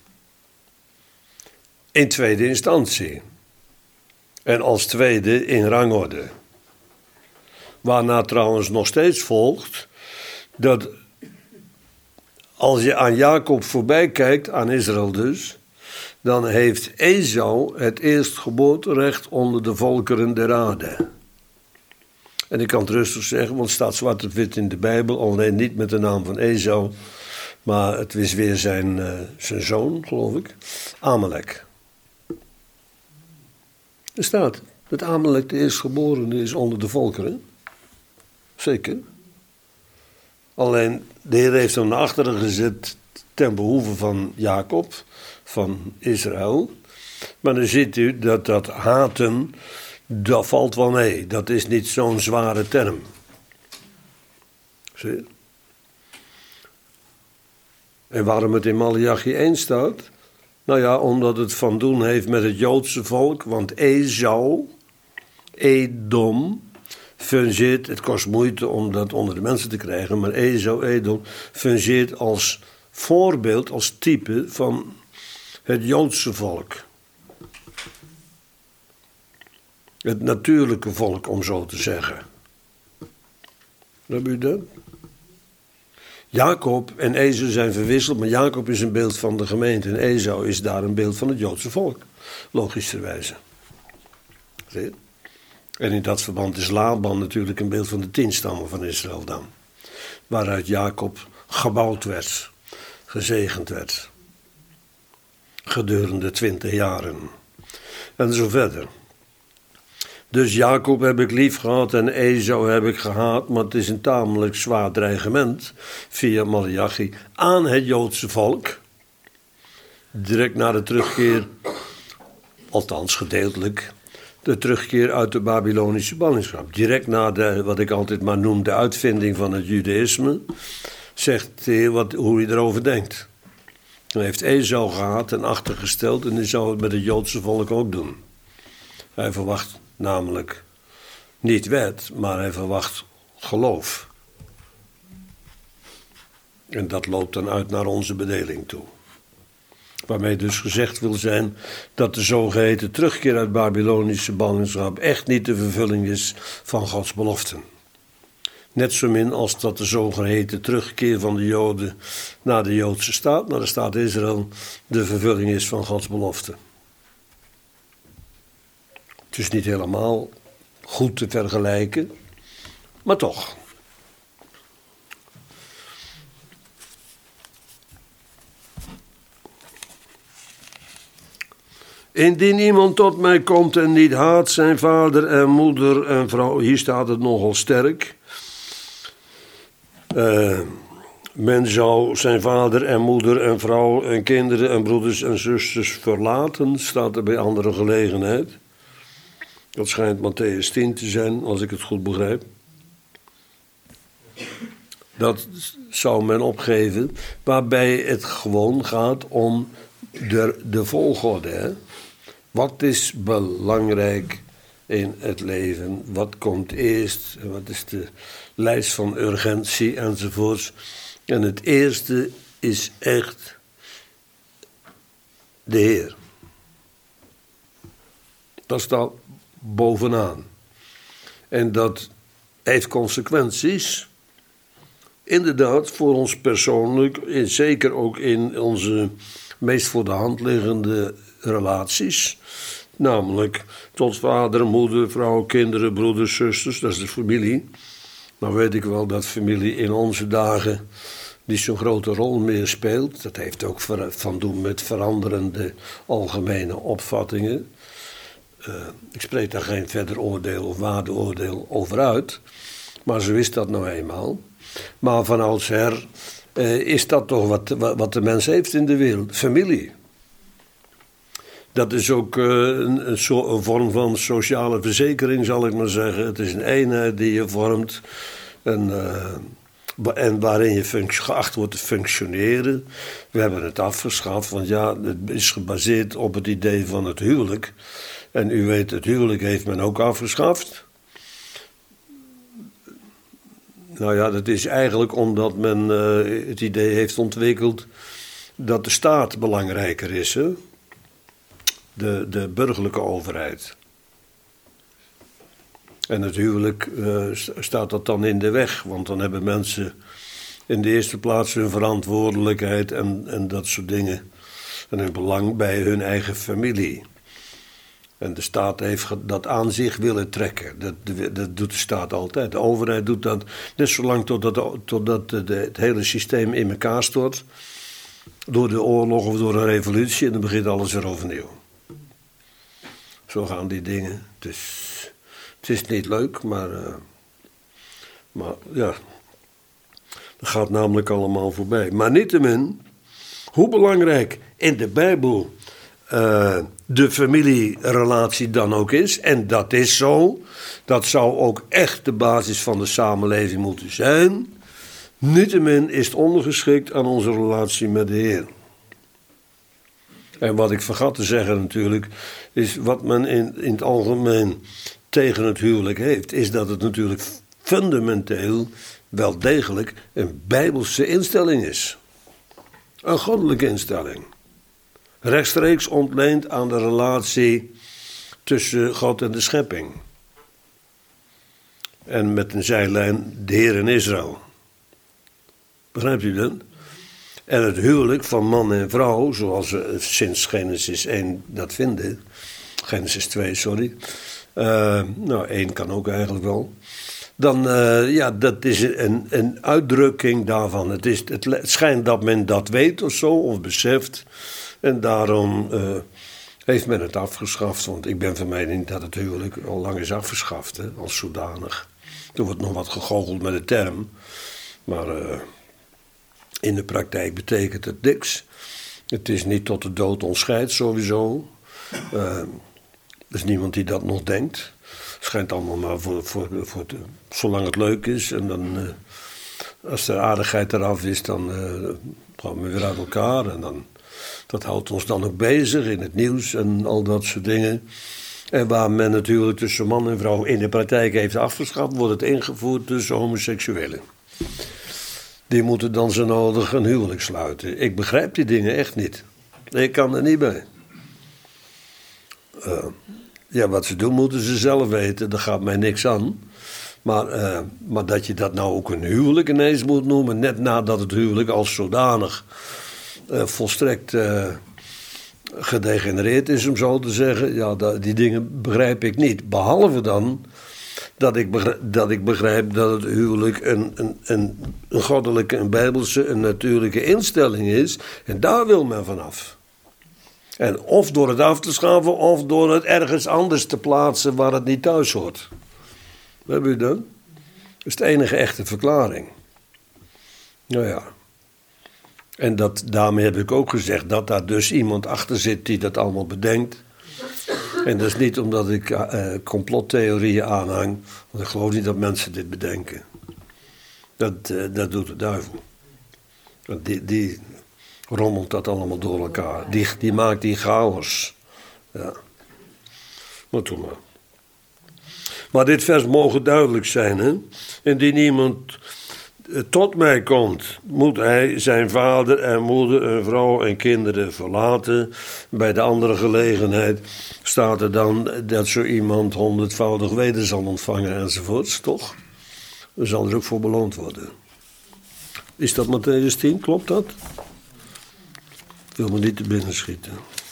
In tweede instantie. En als tweede in rangorde. Waarna trouwens nog steeds volgt dat als je aan Jacob voorbij kijkt, aan Israël dus, dan heeft Esau het eerstgeboorterecht onder de volkeren der aarde. En ik kan het rustig zeggen, want het staat zwart op wit in de Bijbel, alleen niet met de naam van Esau, maar het is weer zijn, uh, zijn zoon, geloof ik, Amalek. Er staat, dat Amalek de eerstgeborene is onder de volkeren. Zeker. Alleen, de Heer heeft hem naar achteren gezet ten behoeve van Jacob, van Israël. Maar dan ziet u dat dat haten, dat valt wel mee. Dat is niet zo'n zware term. Zie je? En waarom het in Maleachi één staat? Nou ja, omdat het van doen heeft met het Joodse volk. Want Esau, Edom, fungeert, het kost moeite om dat onder de mensen te krijgen, maar Esau, Edom, fungeert als voorbeeld, als type van het Joodse volk. Het natuurlijke volk, om zo te zeggen. Heb u dat? Jacob en Esau zijn verwisseld, maar Jacob is een beeld van de gemeente en Esau is daar een beeld van het Joodse volk. Logischerwijze. Zie je? En in dat verband is Laban natuurlijk een beeld van de tien stammen van Israël dan. Waaruit Jacob gebouwd werd, gezegend werd. Gedurende twintig jaren. En zo verder. Dus Jacob heb ik lief gehad en Esau heb ik gehaat, maar het is een tamelijk zwaar dreigement via Maleachi aan het Joodse volk. Direct na de terugkeer, althans gedeeltelijk, de terugkeer uit de Babylonische ballingschap. Direct na de, wat ik altijd maar noem, de uitvinding van het Judaïsme, zegt de Heer wat, hoe hij erover denkt. Hij heeft Esau gehaat en achtergesteld en hij zou het met het Joodse volk ook doen. Hij verwacht namelijk niet wet, maar hij verwacht geloof. En dat loopt dan uit naar onze bedeling toe. Waarmee dus gezegd wil zijn dat de zogeheten terugkeer uit Babylonische ballingschap echt niet de vervulling is van Gods beloften. Net zo min als dat de zogeheten terugkeer van de Joden naar de Joodse staat, naar de staat Israël, de vervulling is van Gods beloften. Het is niet helemaal goed te vergelijken, maar toch. Indien iemand tot mij komt en niet haat zijn vader en moeder en vrouw, hier staat het nogal sterk. Uh, men zou zijn vader en moeder en vrouw en kinderen en broeders en zusters verlaten, staat er bij andere gelegenheid. Dat schijnt Mattheüs tien te zijn, als ik het goed begrijp. Dat zou men opgeven, waarbij het gewoon gaat om de, de volgorde. Hè? Wat is belangrijk in het leven? Wat komt eerst? Wat is de lijst van urgentie enzovoorts? En het eerste is echt de Heer. Dat staat bovenaan. En dat heeft consequenties. Inderdaad, voor ons persoonlijk, en zeker ook in onze meest voor de hand liggende relaties. Namelijk tot vader, moeder, vrouw, kinderen, broeders, zusters, dat is de familie. Maar weet ik wel dat familie in onze dagen niet zo'n grote rol meer speelt. Dat heeft ook van doen met veranderende algemene opvattingen. Uh, ik spreek daar geen verder oordeel of waardeoordeel over uit. Maar zo is dat nou eenmaal. Maar van oudsher uh, is dat toch wat, wat de mens heeft in de wereld. Familie. Dat is ook uh, een, een, so, een vorm van sociale verzekering, zal ik maar zeggen. Het is een eenheid die je vormt. En, uh, en waarin je funct- geacht wordt te functioneren. We hebben het afgeschaft, want ja, het is gebaseerd op het idee van het huwelijk. En u weet, het huwelijk heeft men ook afgeschaft. Nou ja, dat is eigenlijk omdat men uh, het idee heeft ontwikkeld dat de staat belangrijker is, hè? De, de burgerlijke overheid. En het huwelijk uh, staat dat dan in de weg, want dan hebben mensen in de eerste plaats hun verantwoordelijkheid en, en dat soort dingen En hun belang bij hun eigen familie. En de staat heeft dat aan zich willen trekken. Dat, dat doet de staat altijd. De overheid doet dat net zolang totdat, totdat de, de, het hele systeem in elkaar stort. Door de oorlog of door een revolutie. En dan begint alles weer overnieuw. Zo gaan die dingen. Het is, het is niet leuk, maar, uh, maar ja, dat gaat namelijk allemaal voorbij. Maar niettemin, hoe belangrijk in de Bijbel uh, de familierelatie dan ook is, en dat is zo, dat zou ook echt de basis van de samenleving moeten zijn. Niettemin is het ondergeschikt aan onze relatie met de Heer. En wat ik vergat te zeggen natuurlijk, is wat men in, in het algemeen tegen het huwelijk heeft, is dat het natuurlijk fundamenteel wel degelijk een bijbelse instelling is. Een goddelijke instelling. Rechtstreeks ontleend aan de relatie tussen God en de schepping. En met een zijlijn de Heer en Israël. Begrijpt u dat? En het huwelijk van man en vrouw, zoals we sinds Genesis één dat vinden. Genesis twee, sorry. Uh, nou, één kan ook eigenlijk wel. Dan, uh, ja, dat is een, een uitdrukking daarvan. Het, is, het, het schijnt dat men dat weet of zo, of beseft. En daarom uh, heeft men het afgeschaft. Want ik ben van mening dat het huwelijk al lang is afgeschaft, hè, als zodanig. Er wordt nog wat gegoocheld met de term. Maar uh, in de praktijk betekent het niks. Het is niet tot de dood ons scheidt, sowieso. Uh, er is niemand die dat nog denkt. Het schijnt allemaal maar voor, voor, voor de, zolang het leuk is. En dan, uh, als de aardigheid eraf is, dan uh, gaan we weer uit elkaar. En dan, dat houdt ons dan ook bezig in het nieuws en al dat soort dingen. En waar men natuurlijk tussen man en vrouw in de praktijk heeft afgeschaft, wordt het ingevoerd tussen homoseksuelen. Die moeten dan zo nodig een huwelijk sluiten. Ik begrijp die dingen echt niet. Ik kan er niet bij. Uh, ja, wat ze doen moeten ze zelf weten. Daar gaat mij niks aan. Maar, uh, maar dat je dat nou ook een huwelijk ineens moet noemen, net nadat het huwelijk als zodanig uh, volstrekt uh, gedegenereerd is, om zo te zeggen. Ja, dat, die dingen begrijp ik niet. Behalve dan dat ik begrijp dat, ik begrijp dat het huwelijk een, een, een, een goddelijke, een bijbelse, een natuurlijke instelling is. En daar wil men vanaf. En of door het af te schaffen, of door het ergens anders te plaatsen waar het niet thuis hoort. Wat heb u dan? Dat is de enige echte verklaring. Nou ja. En dat, daarmee heb ik ook gezegd dat daar dus iemand achter zit die dat allemaal bedenkt. En dat is niet omdat ik uh, complottheorieën aanhang. Want ik geloof niet dat mensen dit bedenken. Dat, uh, dat doet de duivel. Die, die rommelt dat allemaal door elkaar. Die, die maakt die chaos. Ja. Maar toen maar. Maar dit vers mogen duidelijk zijn. Hè? Indien iemand tot mij komt, moet hij zijn vader en moeder en vrouw en kinderen verlaten. Bij de andere gelegenheid staat er dan dat zo iemand honderdvoudig weder zal ontvangen enzovoorts, toch? Dan zal er ook voor beloond worden. Is dat Mattheüs tien, klopt dat? Ik wil me niet te binnen schieten.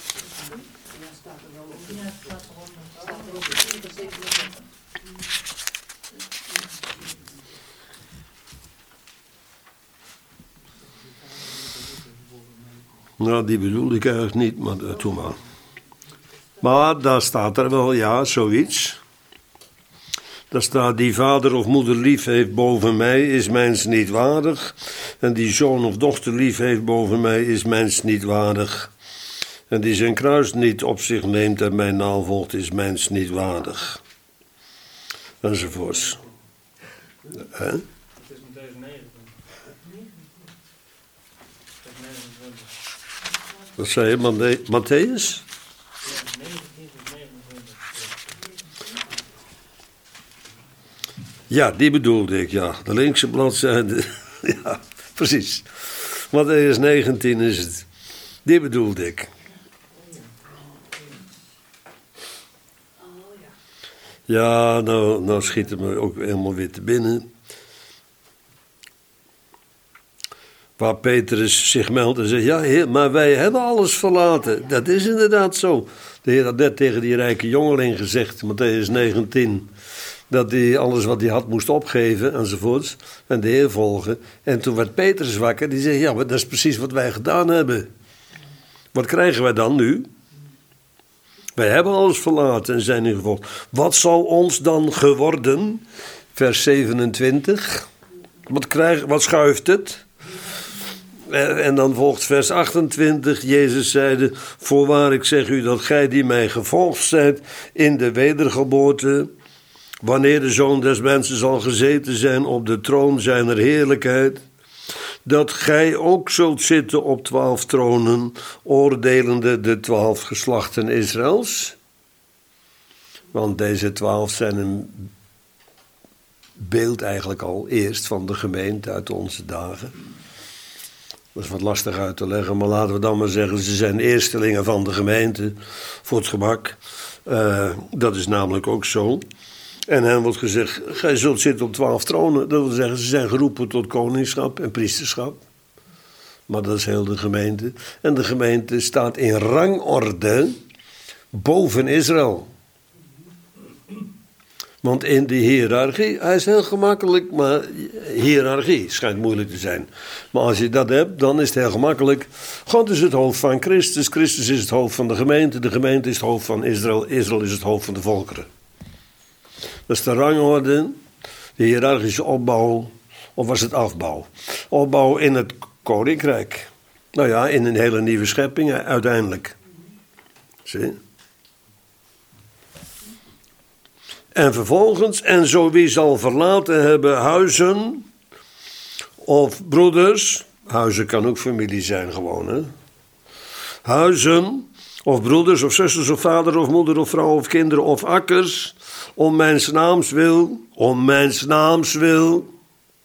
Nou, die bedoelde ik eigenlijk niet, maar uh, doe maar. Maar daar staat er wel, ja, zoiets. Daar staat, die vader of moeder lief heeft boven mij, is mijns niet waardig. En die zoon of dochter lief heeft boven mij, is mijns niet waardig. En die zijn kruis niet op zich neemt en mij navolgt, is mijns niet waardig. Enzovoorts. Hè?
Het is Mattheüs negen.
Wat zei je, Matthäus?
Ja, negentien tot negenentwintig.
Ja, die bedoelde ik, ja. De linkse bladzijde. Ja, precies. Matthäus negentien is het. Die bedoelde ik. Ja, nou, nou schiet het me ook helemaal weer te binnen. Waar Petrus zich meldt en zegt, ja heer, maar wij hebben alles verlaten. Dat is inderdaad zo. De Heer had net tegen die rijke jongeling gezegd, Mattheüs negentien, dat hij alles wat hij had moest opgeven enzovoorts. En de Heer volgen. En toen werd Petrus wakker, die zei, ja, maar dat is precies wat wij gedaan hebben. Wat krijgen wij dan nu? Wij hebben alles verlaten en zijn nu gevolgd. Wat zal ons dan geworden? Vers zevenentwintig. Wat, krijg, wat schuift het? En dan volgt vers achtentwintig. Jezus zeide, voorwaar ik zeg u dat gij die mij gevolgd zijt in de wedergeboorte, wanneer de Zoon des Mensen zal gezeten zijn op de troon zijner heerlijkheid, dat gij ook zult zitten op twaalf tronen, oordelende de twaalf geslachten Israëls. Want deze twaalf zijn een beeld eigenlijk al eerst van de gemeente uit onze dagen. Dat is wat lastig uit te leggen, maar laten we dan maar zeggen, ze zijn eerstelingen van de gemeente, voor het gemak. Uh, dat is namelijk ook zo. En hen wordt gezegd, gij zult zitten op twaalf tronen. Dat wil zeggen, ze zijn geroepen tot koningschap en priesterschap. Maar dat is heel de gemeente. En de gemeente staat in rangorde boven Israël. Want in de hiërarchie, hij is heel gemakkelijk, maar hiërarchie schijnt moeilijk te zijn. Maar als je dat hebt, dan is het heel gemakkelijk. God is het hoofd van Christus, Christus is het hoofd van de gemeente, de gemeente is het hoofd van Israël, Israël is het hoofd van de volkeren. Dat is de rangorde, de hiërarchische opbouw, of was het afbouw? Opbouw in het koninkrijk. Nou ja, in een hele nieuwe schepping uiteindelijk. Zie? En vervolgens, en zo wie zal verlaten hebben huizen of broeders, huizen kan ook familie zijn gewoon, hè. Huizen of broeders of zusters of vader of moeder of vrouw of kinderen of akkers, om mijns naams wil, om mijns naams wil.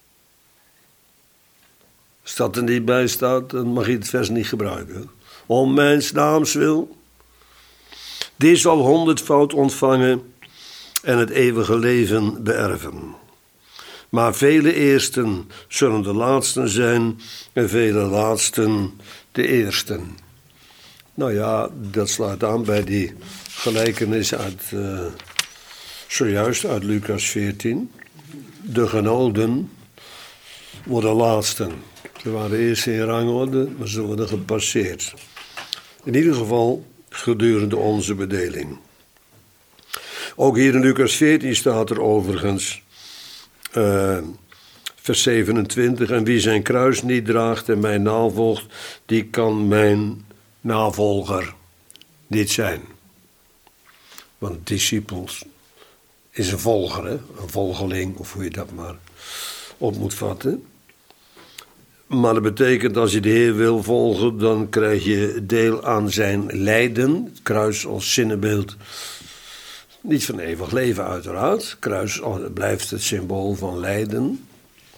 Als dat er niet bij staat, dan mag je het vers niet gebruiken. Om mijns naams wil. Die zal honderdvoud ontvangen en het eeuwige leven beërven. Maar vele eersten zullen de laatsten zijn en vele laatsten de eersten. Nou ja, dat sluit aan bij die gelijkenis uit, uh, zojuist uit Lucas veertien. De genoden worden laatsten. Ze waren eerst in rangorde, maar ze worden gepasseerd. In ieder geval gedurende onze bedeling. Ook hier in Lucas veertien staat er overigens, uh, vers zevenentwintig, en wie zijn kruis niet draagt en mij navolgt, die kan mijn navolger niet zijn. Want discipels is een volger, hè? Een volgeling, of hoe je dat maar op moet vatten. Maar dat betekent, als je de Heer wil volgen, dan krijg je deel aan zijn lijden. Het kruis als zinnebeeld. Niet van eeuwig leven uiteraard. Kruis blijft het symbool van lijden.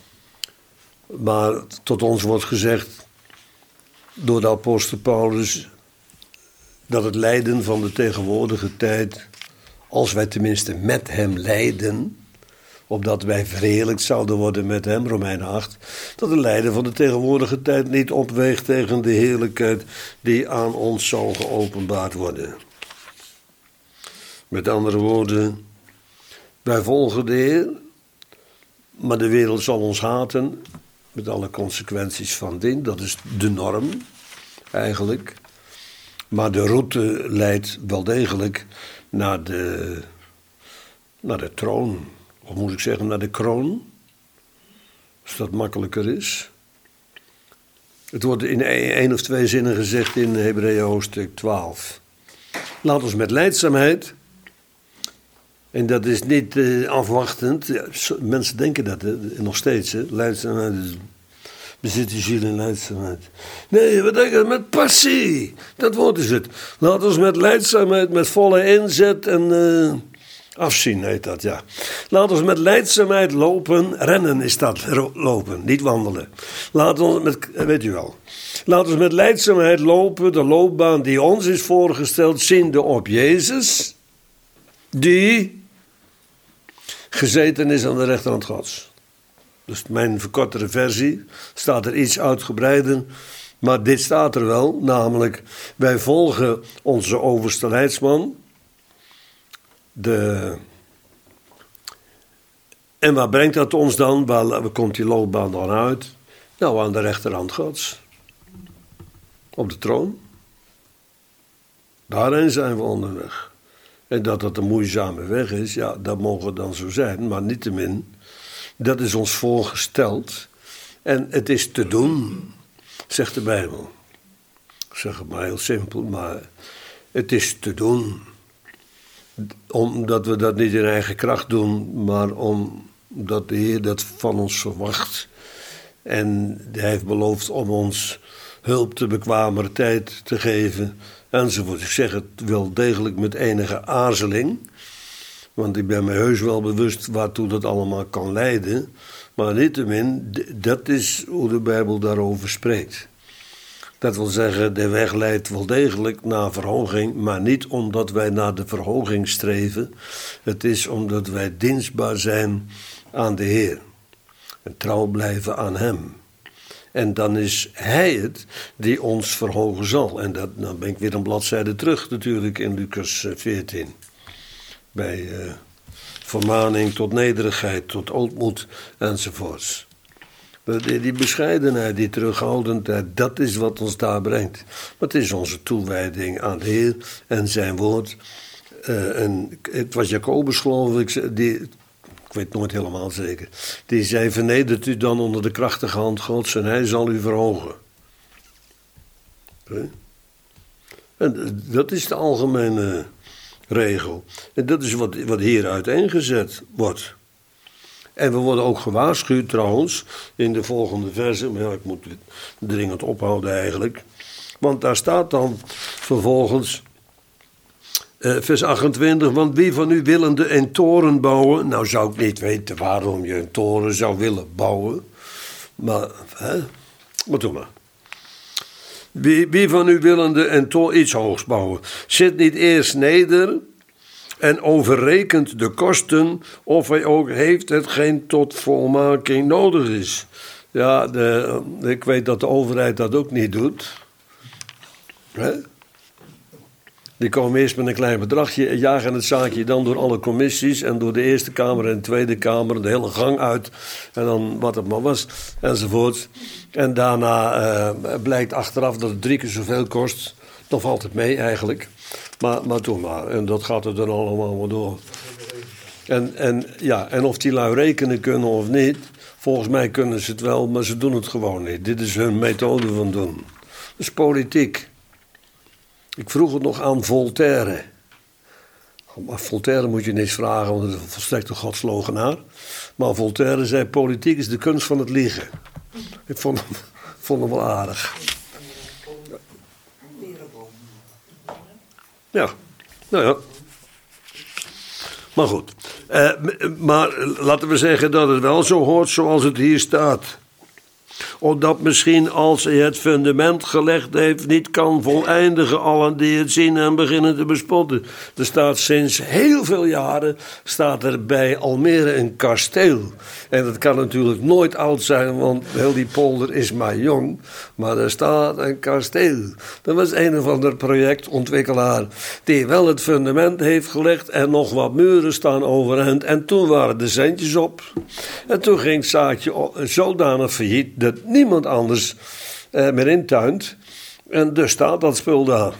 Maar tot ons wordt gezegd door de apostel Paulus dat het lijden van de tegenwoordige tijd, als wij tenminste met hem lijden, opdat wij verheerlijkt zouden worden met hem, Romeinen acht, dat het lijden van de tegenwoordige tijd niet opweegt tegen de heerlijkheid die aan ons zal geopenbaard worden. Met andere woorden, wij volgen de Heer, maar de wereld zal ons haten, met alle consequenties van dien. Dat is de norm, eigenlijk. Maar de route leidt wel degelijk naar de, naar de troon. Of moet ik zeggen, naar de kroon. Als dat makkelijker is. Het wordt in één of twee zinnen gezegd in Hebreeën hoofdstuk twaalf. Laat ons met lijdzaamheid. En dat is niet uh, afwachtend. Ja, mensen denken dat hè, nog steeds. Hè. Lijdzaamheid is bezit je ziel in lijdzaamheid. Nee, we denken met passie. Dat woord is het. Laat ons met lijdzaamheid, met volle inzet en uh, afzien heet dat, ja. Laat ons met lijdzaamheid lopen. Rennen is dat, lopen, niet wandelen. Laat ons met, weet u wel. Laat ons met lijdzaamheid lopen, de loopbaan die ons is voorgesteld, ziende op Jezus, die gezeten is aan de rechterhand Gods. Dus mijn verkortere versie staat er iets uitgebreider. Maar dit staat er wel, namelijk wij volgen onze overste leidsman. De... En waar brengt dat ons dan? Waar komt die loopbaan dan uit? Nou, aan de rechterhand Gods. Op de troon. Daarin zijn we onderweg. En dat dat een moeizame weg is, ja, dat mogen dan zo zijn. Maar niettemin, dat is ons voorgesteld. En het is te doen, zegt de Bijbel. Ik zeg het maar heel simpel, maar het is te doen. Omdat we dat niet in eigen kracht doen, maar omdat de Heer dat van ons verwacht. En hij heeft beloofd om ons hulp te bekwamer tijd te geven. Enzovoort. Ik zeg het wel degelijk met enige aarzeling. Want ik ben me heus wel bewust waartoe dat allemaal kan leiden. Maar niettemin, dat is hoe de Bijbel daarover spreekt. Dat wil zeggen, de weg leidt wel degelijk naar verhoging, maar niet omdat wij naar de verhoging streven. Het is omdat wij dienstbaar zijn aan de Heer. En trouw blijven aan Hem. En dan is Hij het die ons verhogen zal. En dat, dan ben ik weer een bladzijde terug natuurlijk in Lucas veertien. Bij uh, vermaning tot nederigheid, tot ootmoed enzovoorts. Die, die bescheidenheid, die terughoudendheid, dat is wat ons daar brengt. Maar het is onze toewijding aan de Heer en zijn woord. Uh, en het was Jacobus, geloof ik, die, ik weet het nooit helemaal zeker. Die zei, vernedert u dan onder de krachtige hand Gods en hij zal u verhogen. Okay. En dat is de algemene regel. En dat is wat, wat hier uiteengezet wordt. En we worden ook gewaarschuwd trouwens in de volgende verse. Maar ja, ik moet het dringend ophouden eigenlijk. Want daar staat dan vervolgens uh, vers achtentwintig. Want wie van u willende een toren bouwen. Nou zou ik niet weten waarom je een toren zou willen bouwen. Maar, hè? Maar doe maar. Wie, wie van u willende een toren iets hoogs bouwen. Zit niet eerst neder. En overrekent de kosten of hij ook heeft hetgeen tot volmaking nodig is. Ja, de, ik weet dat de overheid dat ook niet doet. He? Die komen eerst met een klein bedragje, jagen het zaakje dan door alle commissies en door de Eerste Kamer en de Tweede Kamer de hele gang uit. En dan wat het maar was, enzovoort. En daarna uh, blijkt achteraf dat het drie keer zoveel kost. Dan valt het mee eigenlijk. Maar, maar doe maar. En dat gaat er dan allemaal maar door. En, en, ja, en of die lui rekenen kunnen of niet. Volgens mij kunnen ze het wel, maar ze doen het gewoon niet. Dit is hun methode van doen. Dat is politiek. Ik vroeg het nog aan Voltaire. Maar Voltaire moet je niks vragen, want het is een volstrekte godslogenaar. Maar Voltaire zei, politiek is de kunst van het liegen. Ik vond hem, vond hem wel aardig. Ja, nou ja. Maar goed. Eh, maar laten we zeggen dat het wel zo hoort zoals het hier staat. Omdat misschien als hij het fundament gelegd heeft niet kan voleindigen allen die het zien en beginnen te bespotten. Er staat sinds heel veel jaren staat er bij Almere een kasteel. En dat kan natuurlijk nooit oud zijn, want heel die polder is maar jong. Maar er staat een kasteel. Dat was een of ander projectontwikkelaar die wel het fundament heeft gelegd en nog wat muren staan overeind. En toen waren de centjes op. En toen ging het zaakje zodanig failliet dat niemand anders eh, meer intuint. En dus staat dat spul daar.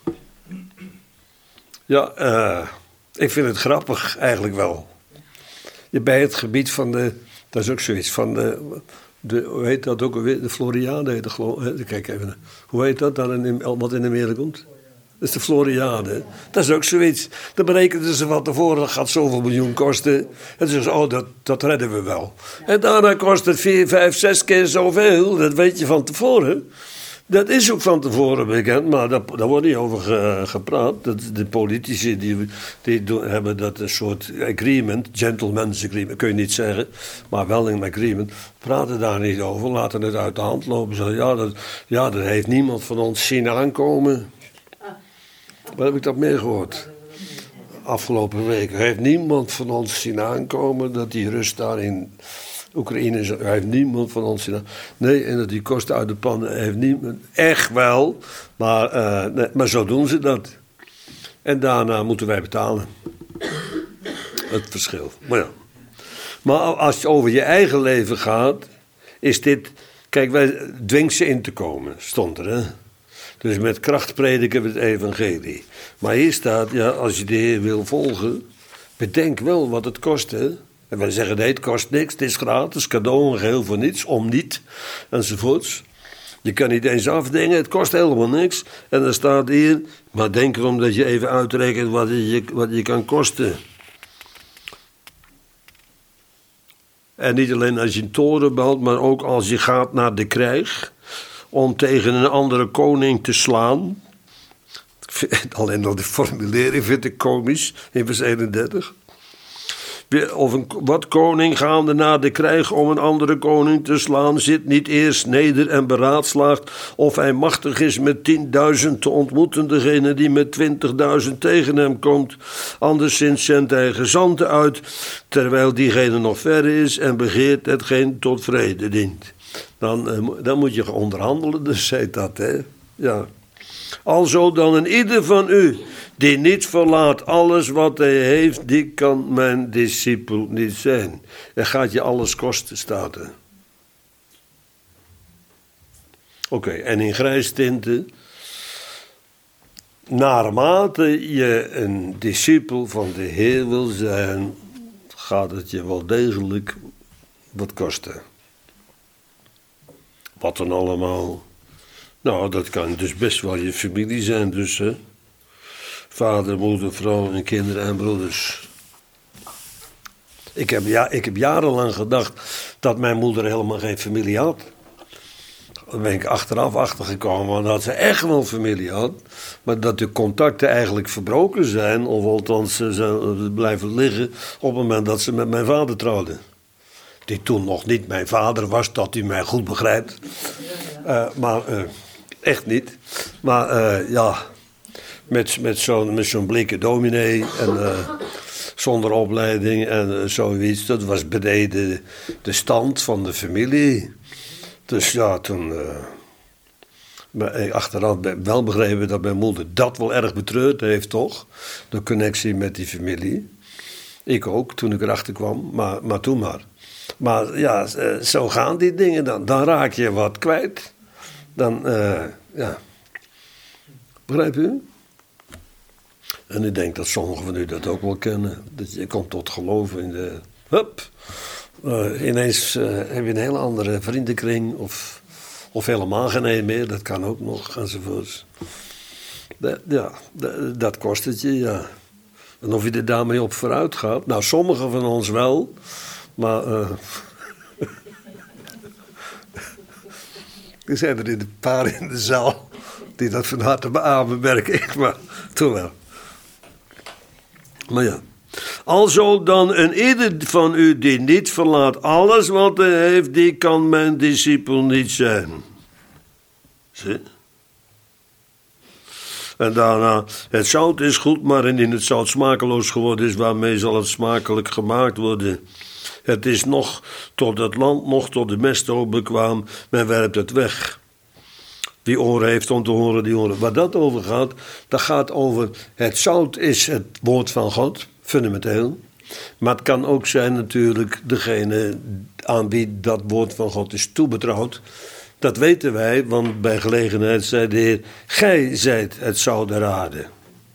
Ja, uh, ik vind het grappig eigenlijk wel. Je bij het gebied van de, dat is ook zoiets, van de, de hoe heet dat ook alweer, de Floriade. De, kijk even, hoe heet dat dan in, wat in de meer komt? Dat is de Floriade. Dat is ook zoiets. Dan berekenen ze van tevoren, dat gaat zoveel miljoen kosten. En dan zeggen ze, oh, dat, dat redden we wel. En daarna kost het vier, vijf, zes keer zoveel. Dat weet je van tevoren. Dat is ook van tevoren bekend, maar daar, daar wordt niet over ge, gepraat. Dat, de politici die, die doen, hebben dat een soort agreement, gentleman's agreement, kun je niet zeggen, maar wel een agreement, praten daar niet over, laten het uit de hand lopen. Zeggen, ja, dat, ja, dat heeft niemand van ons zien aankomen. Waar heb ik dat meer gehoord? Afgelopen week heeft niemand van ons zien aankomen dat die rust daar in Oekraïne is, heeft niemand van ons gedaan. Nee, en dat die kosten uit de pannen heeft niemand. Echt wel, maar, uh, nee, maar zo doen ze dat. En daarna moeten wij betalen. Het verschil. Maar ja. Maar als het over je eigen leven gaat, is dit... Kijk, wij dwing ze in te komen, stond er, hè. Dus met kracht prediken we het evangelie. Maar hier staat, ja, als je de Heer wil volgen, bedenk wel wat het kost, hè. En wij zeggen, nee, het kost niks, het is gratis, cadeau, een geheel voor niets, om niet, enzovoorts. Je kan niet eens afdingen, het kost helemaal niks. En dan staat hier, maar denk erom dat je even uitrekent wat je, wat je kan kosten. En niet alleen als je een toren bouwt, maar ook als je gaat naar de krijg om tegen een andere koning te slaan. Alleen al de formulering vind ik komisch in vers eenendertig. Of een, wat koning gaande naar de krijg om een andere koning te slaan, zit niet eerst neder en beraadslaagt of hij machtig is met tienduizend te ontmoeten degene die met twintigduizend tegen hem komt. Anderszins zendt hij gezanten uit, terwijl diegene nog ver is en begeert hetgeen tot vrede dient. Dan, dan moet je onderhandelen, dus heet dat, hè. Ja. Alzo dan een ieder van u die niet verlaat alles wat hij heeft, die kan mijn discipel niet zijn. Er gaat je alles kosten, staat er. Oké, okay, en in grijstinten, naarmate je een discipel van de Heer wil zijn, gaat het je wel degelijk wat kosten. Wat dan allemaal? Nou, dat kan dus best wel je familie zijn, dus hè. Vader, moeder, vrouw en kinderen en broeders. Ik heb, ja, ik heb jarenlang gedacht dat mijn moeder helemaal geen familie had. Daar ben ik achteraf achtergekomen dat ze echt wel familie had. Maar dat de contacten eigenlijk verbroken zijn, of althans ze blijven liggen op het moment dat ze met mijn vader trouwden. Die toen nog niet mijn vader was, dat u mij goed begrijpt. Uh, maar uh, echt niet. Maar uh, ja... Met, met zo'n met zo'n blikken dominee en uh, zonder opleiding en uh, zoiets. Dat was beneden de stand van de familie. Dus ja, toen... Uh, maar achteraf ben wel begrepen dat mijn moeder dat wel erg betreurd heeft, toch? De connectie met die familie. Ik ook, toen ik erachter kwam. Maar, maar toen maar. Maar ja, uh, zo gaan die dingen dan. Dan raak je wat kwijt. Dan, uh, ja... Begrijp u? En ik denk dat sommigen van u dat ook wel kennen. Dat je komt tot geloven in de... Hup! Uh, ineens uh, heb je een hele andere vriendenkring. Of, of helemaal geen een meer. Dat kan ook nog, enzovoorts. Dat, ja, dat, dat kost het je, ja. En of je er daarmee op vooruit gaat. Nou, sommigen van ons wel. Maar... Uh, er zijn er in een paar in de zaal... die dat van harte beamen, merk ik. Maar toen wel. Maar ja. Alzo dan een ieder van u die niet verlaat alles wat hij heeft, die kan mijn discipel niet zijn. Zie? En daarna, het zout is goed, maar indien het zout smakeloos geworden is, waarmee zal het smakelijk gemaakt worden? Het is nog tot het land, nog tot de mest bekwaam, men werpt het weg. Wie oren heeft om te horen, die horen. Waar dat over gaat, dat gaat over... Het zout is het woord van God, fundamenteel. Maar het kan ook zijn natuurlijk degene aan wie dat woord van God is toebetrouwd. Dat weten wij, want bij gelegenheid zei de Heer... Gij zijt het zout der aarde.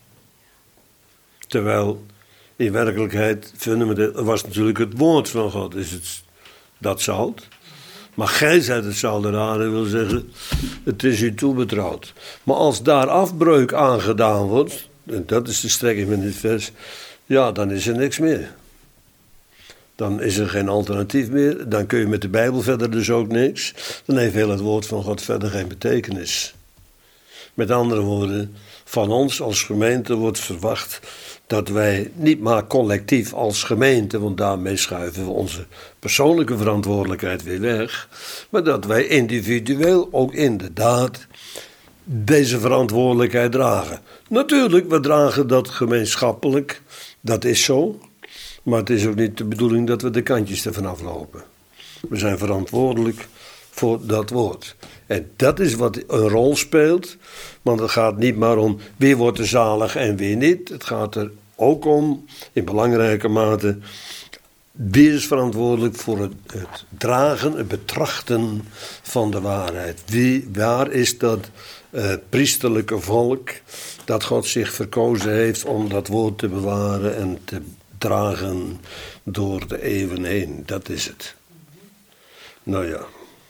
Terwijl in werkelijkheid fundamenteel was natuurlijk het woord van God. Is het dat zout... Maar gij zijt het zout der aarde, wil zeggen, het is u toebetrouwd. Maar als daar afbreuk aan gedaan wordt, en dat is de strekking van dit vers, ja, dan is er niks meer. Dan is er geen alternatief meer, dan kun je met de Bijbel verder dus ook niks. Dan heeft heel het woord van God verder geen betekenis. Met andere woorden, van ons als gemeente wordt verwacht dat wij niet maar collectief als gemeente, want daarmee schuiven we onze persoonlijke verantwoordelijkheid weer weg, maar dat wij individueel ook inderdaad deze verantwoordelijkheid dragen. Natuurlijk, we dragen dat gemeenschappelijk, dat is zo, maar het is ook niet de bedoeling dat we de kantjes ervan aflopen. We zijn verantwoordelijk voor dat woord. En dat is wat een rol speelt. Want het gaat niet maar om wie wordt er zalig en wie niet. Het gaat er ook om, in belangrijke mate, wie is verantwoordelijk voor het, het dragen, het betrachten van de waarheid. Wie, waar is dat uh, priesterlijke volk dat God zich verkozen heeft om dat woord te bewaren en te dragen door de eeuwen heen. Dat is het. Nou ja.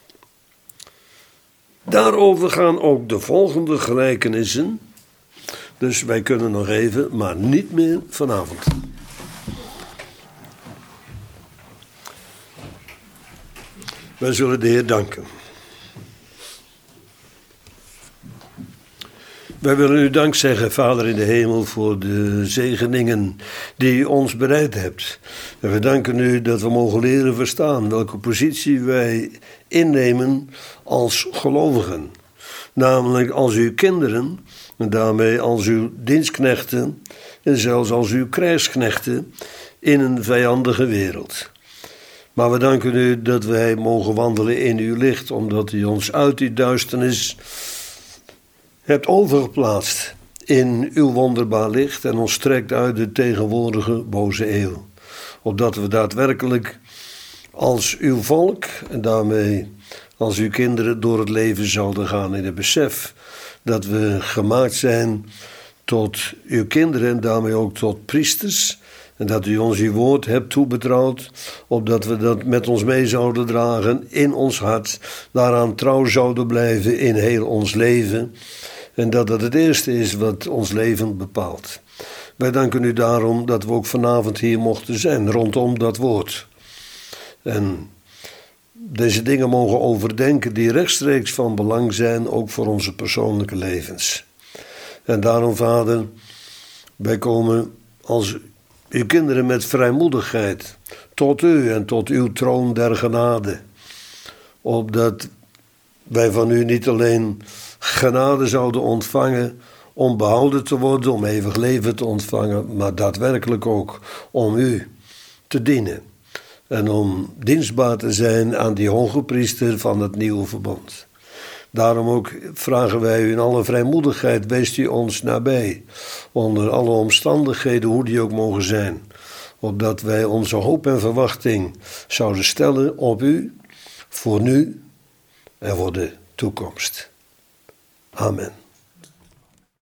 Daarover gaan ook de volgende gelijkenissen. Dus wij kunnen nog even, maar niet meer vanavond. Wij zullen de Heer danken. Wij willen u dank zeggen, Vader in de hemel, voor de zegeningen die u ons bereid hebt. En we danken u dat we mogen leren verstaan welke positie wij innemen als gelovigen. Namelijk als uw kinderen, en daarmee als uw dienstknechten en zelfs als uw krijgsknechten in een vijandige wereld. Maar we danken u dat wij mogen wandelen in uw licht, omdat u ons uit die duisternis hebt overgeplaatst in uw wonderbaar licht en ons trekt uit de tegenwoordige boze eeuw. Opdat we daadwerkelijk als uw volk en daarmee als uw kinderen door het leven zouden gaan in het besef dat we gemaakt zijn tot uw kinderen en daarmee ook tot priesters. En dat u ons uw woord hebt toebetrouwd, opdat we dat met ons mee zouden dragen in ons hart, daaraan trouw zouden blijven in heel ons leven. En dat dat het eerste is wat ons leven bepaalt. Wij danken u daarom dat we ook vanavond hier mochten zijn, rondom dat woord. En deze dingen mogen overdenken die rechtstreeks van belang zijn, ook voor onze persoonlijke levens. En daarom, Vader, wij komen als uw kinderen met vrijmoedigheid tot u en tot uw troon der genade. Opdat wij van u niet alleen genade zouden ontvangen om behouden te worden, om eeuwig leven te ontvangen, maar daadwerkelijk ook om u te dienen. En om dienstbaar te zijn aan die hoge priester van het nieuwe verbond. Daarom ook vragen wij u in alle vrijmoedigheid, wees u ons nabij. Onder alle omstandigheden, hoe die ook mogen zijn. Opdat wij onze hoop en verwachting zouden stellen op u, voor nu en voor de toekomst. Amen.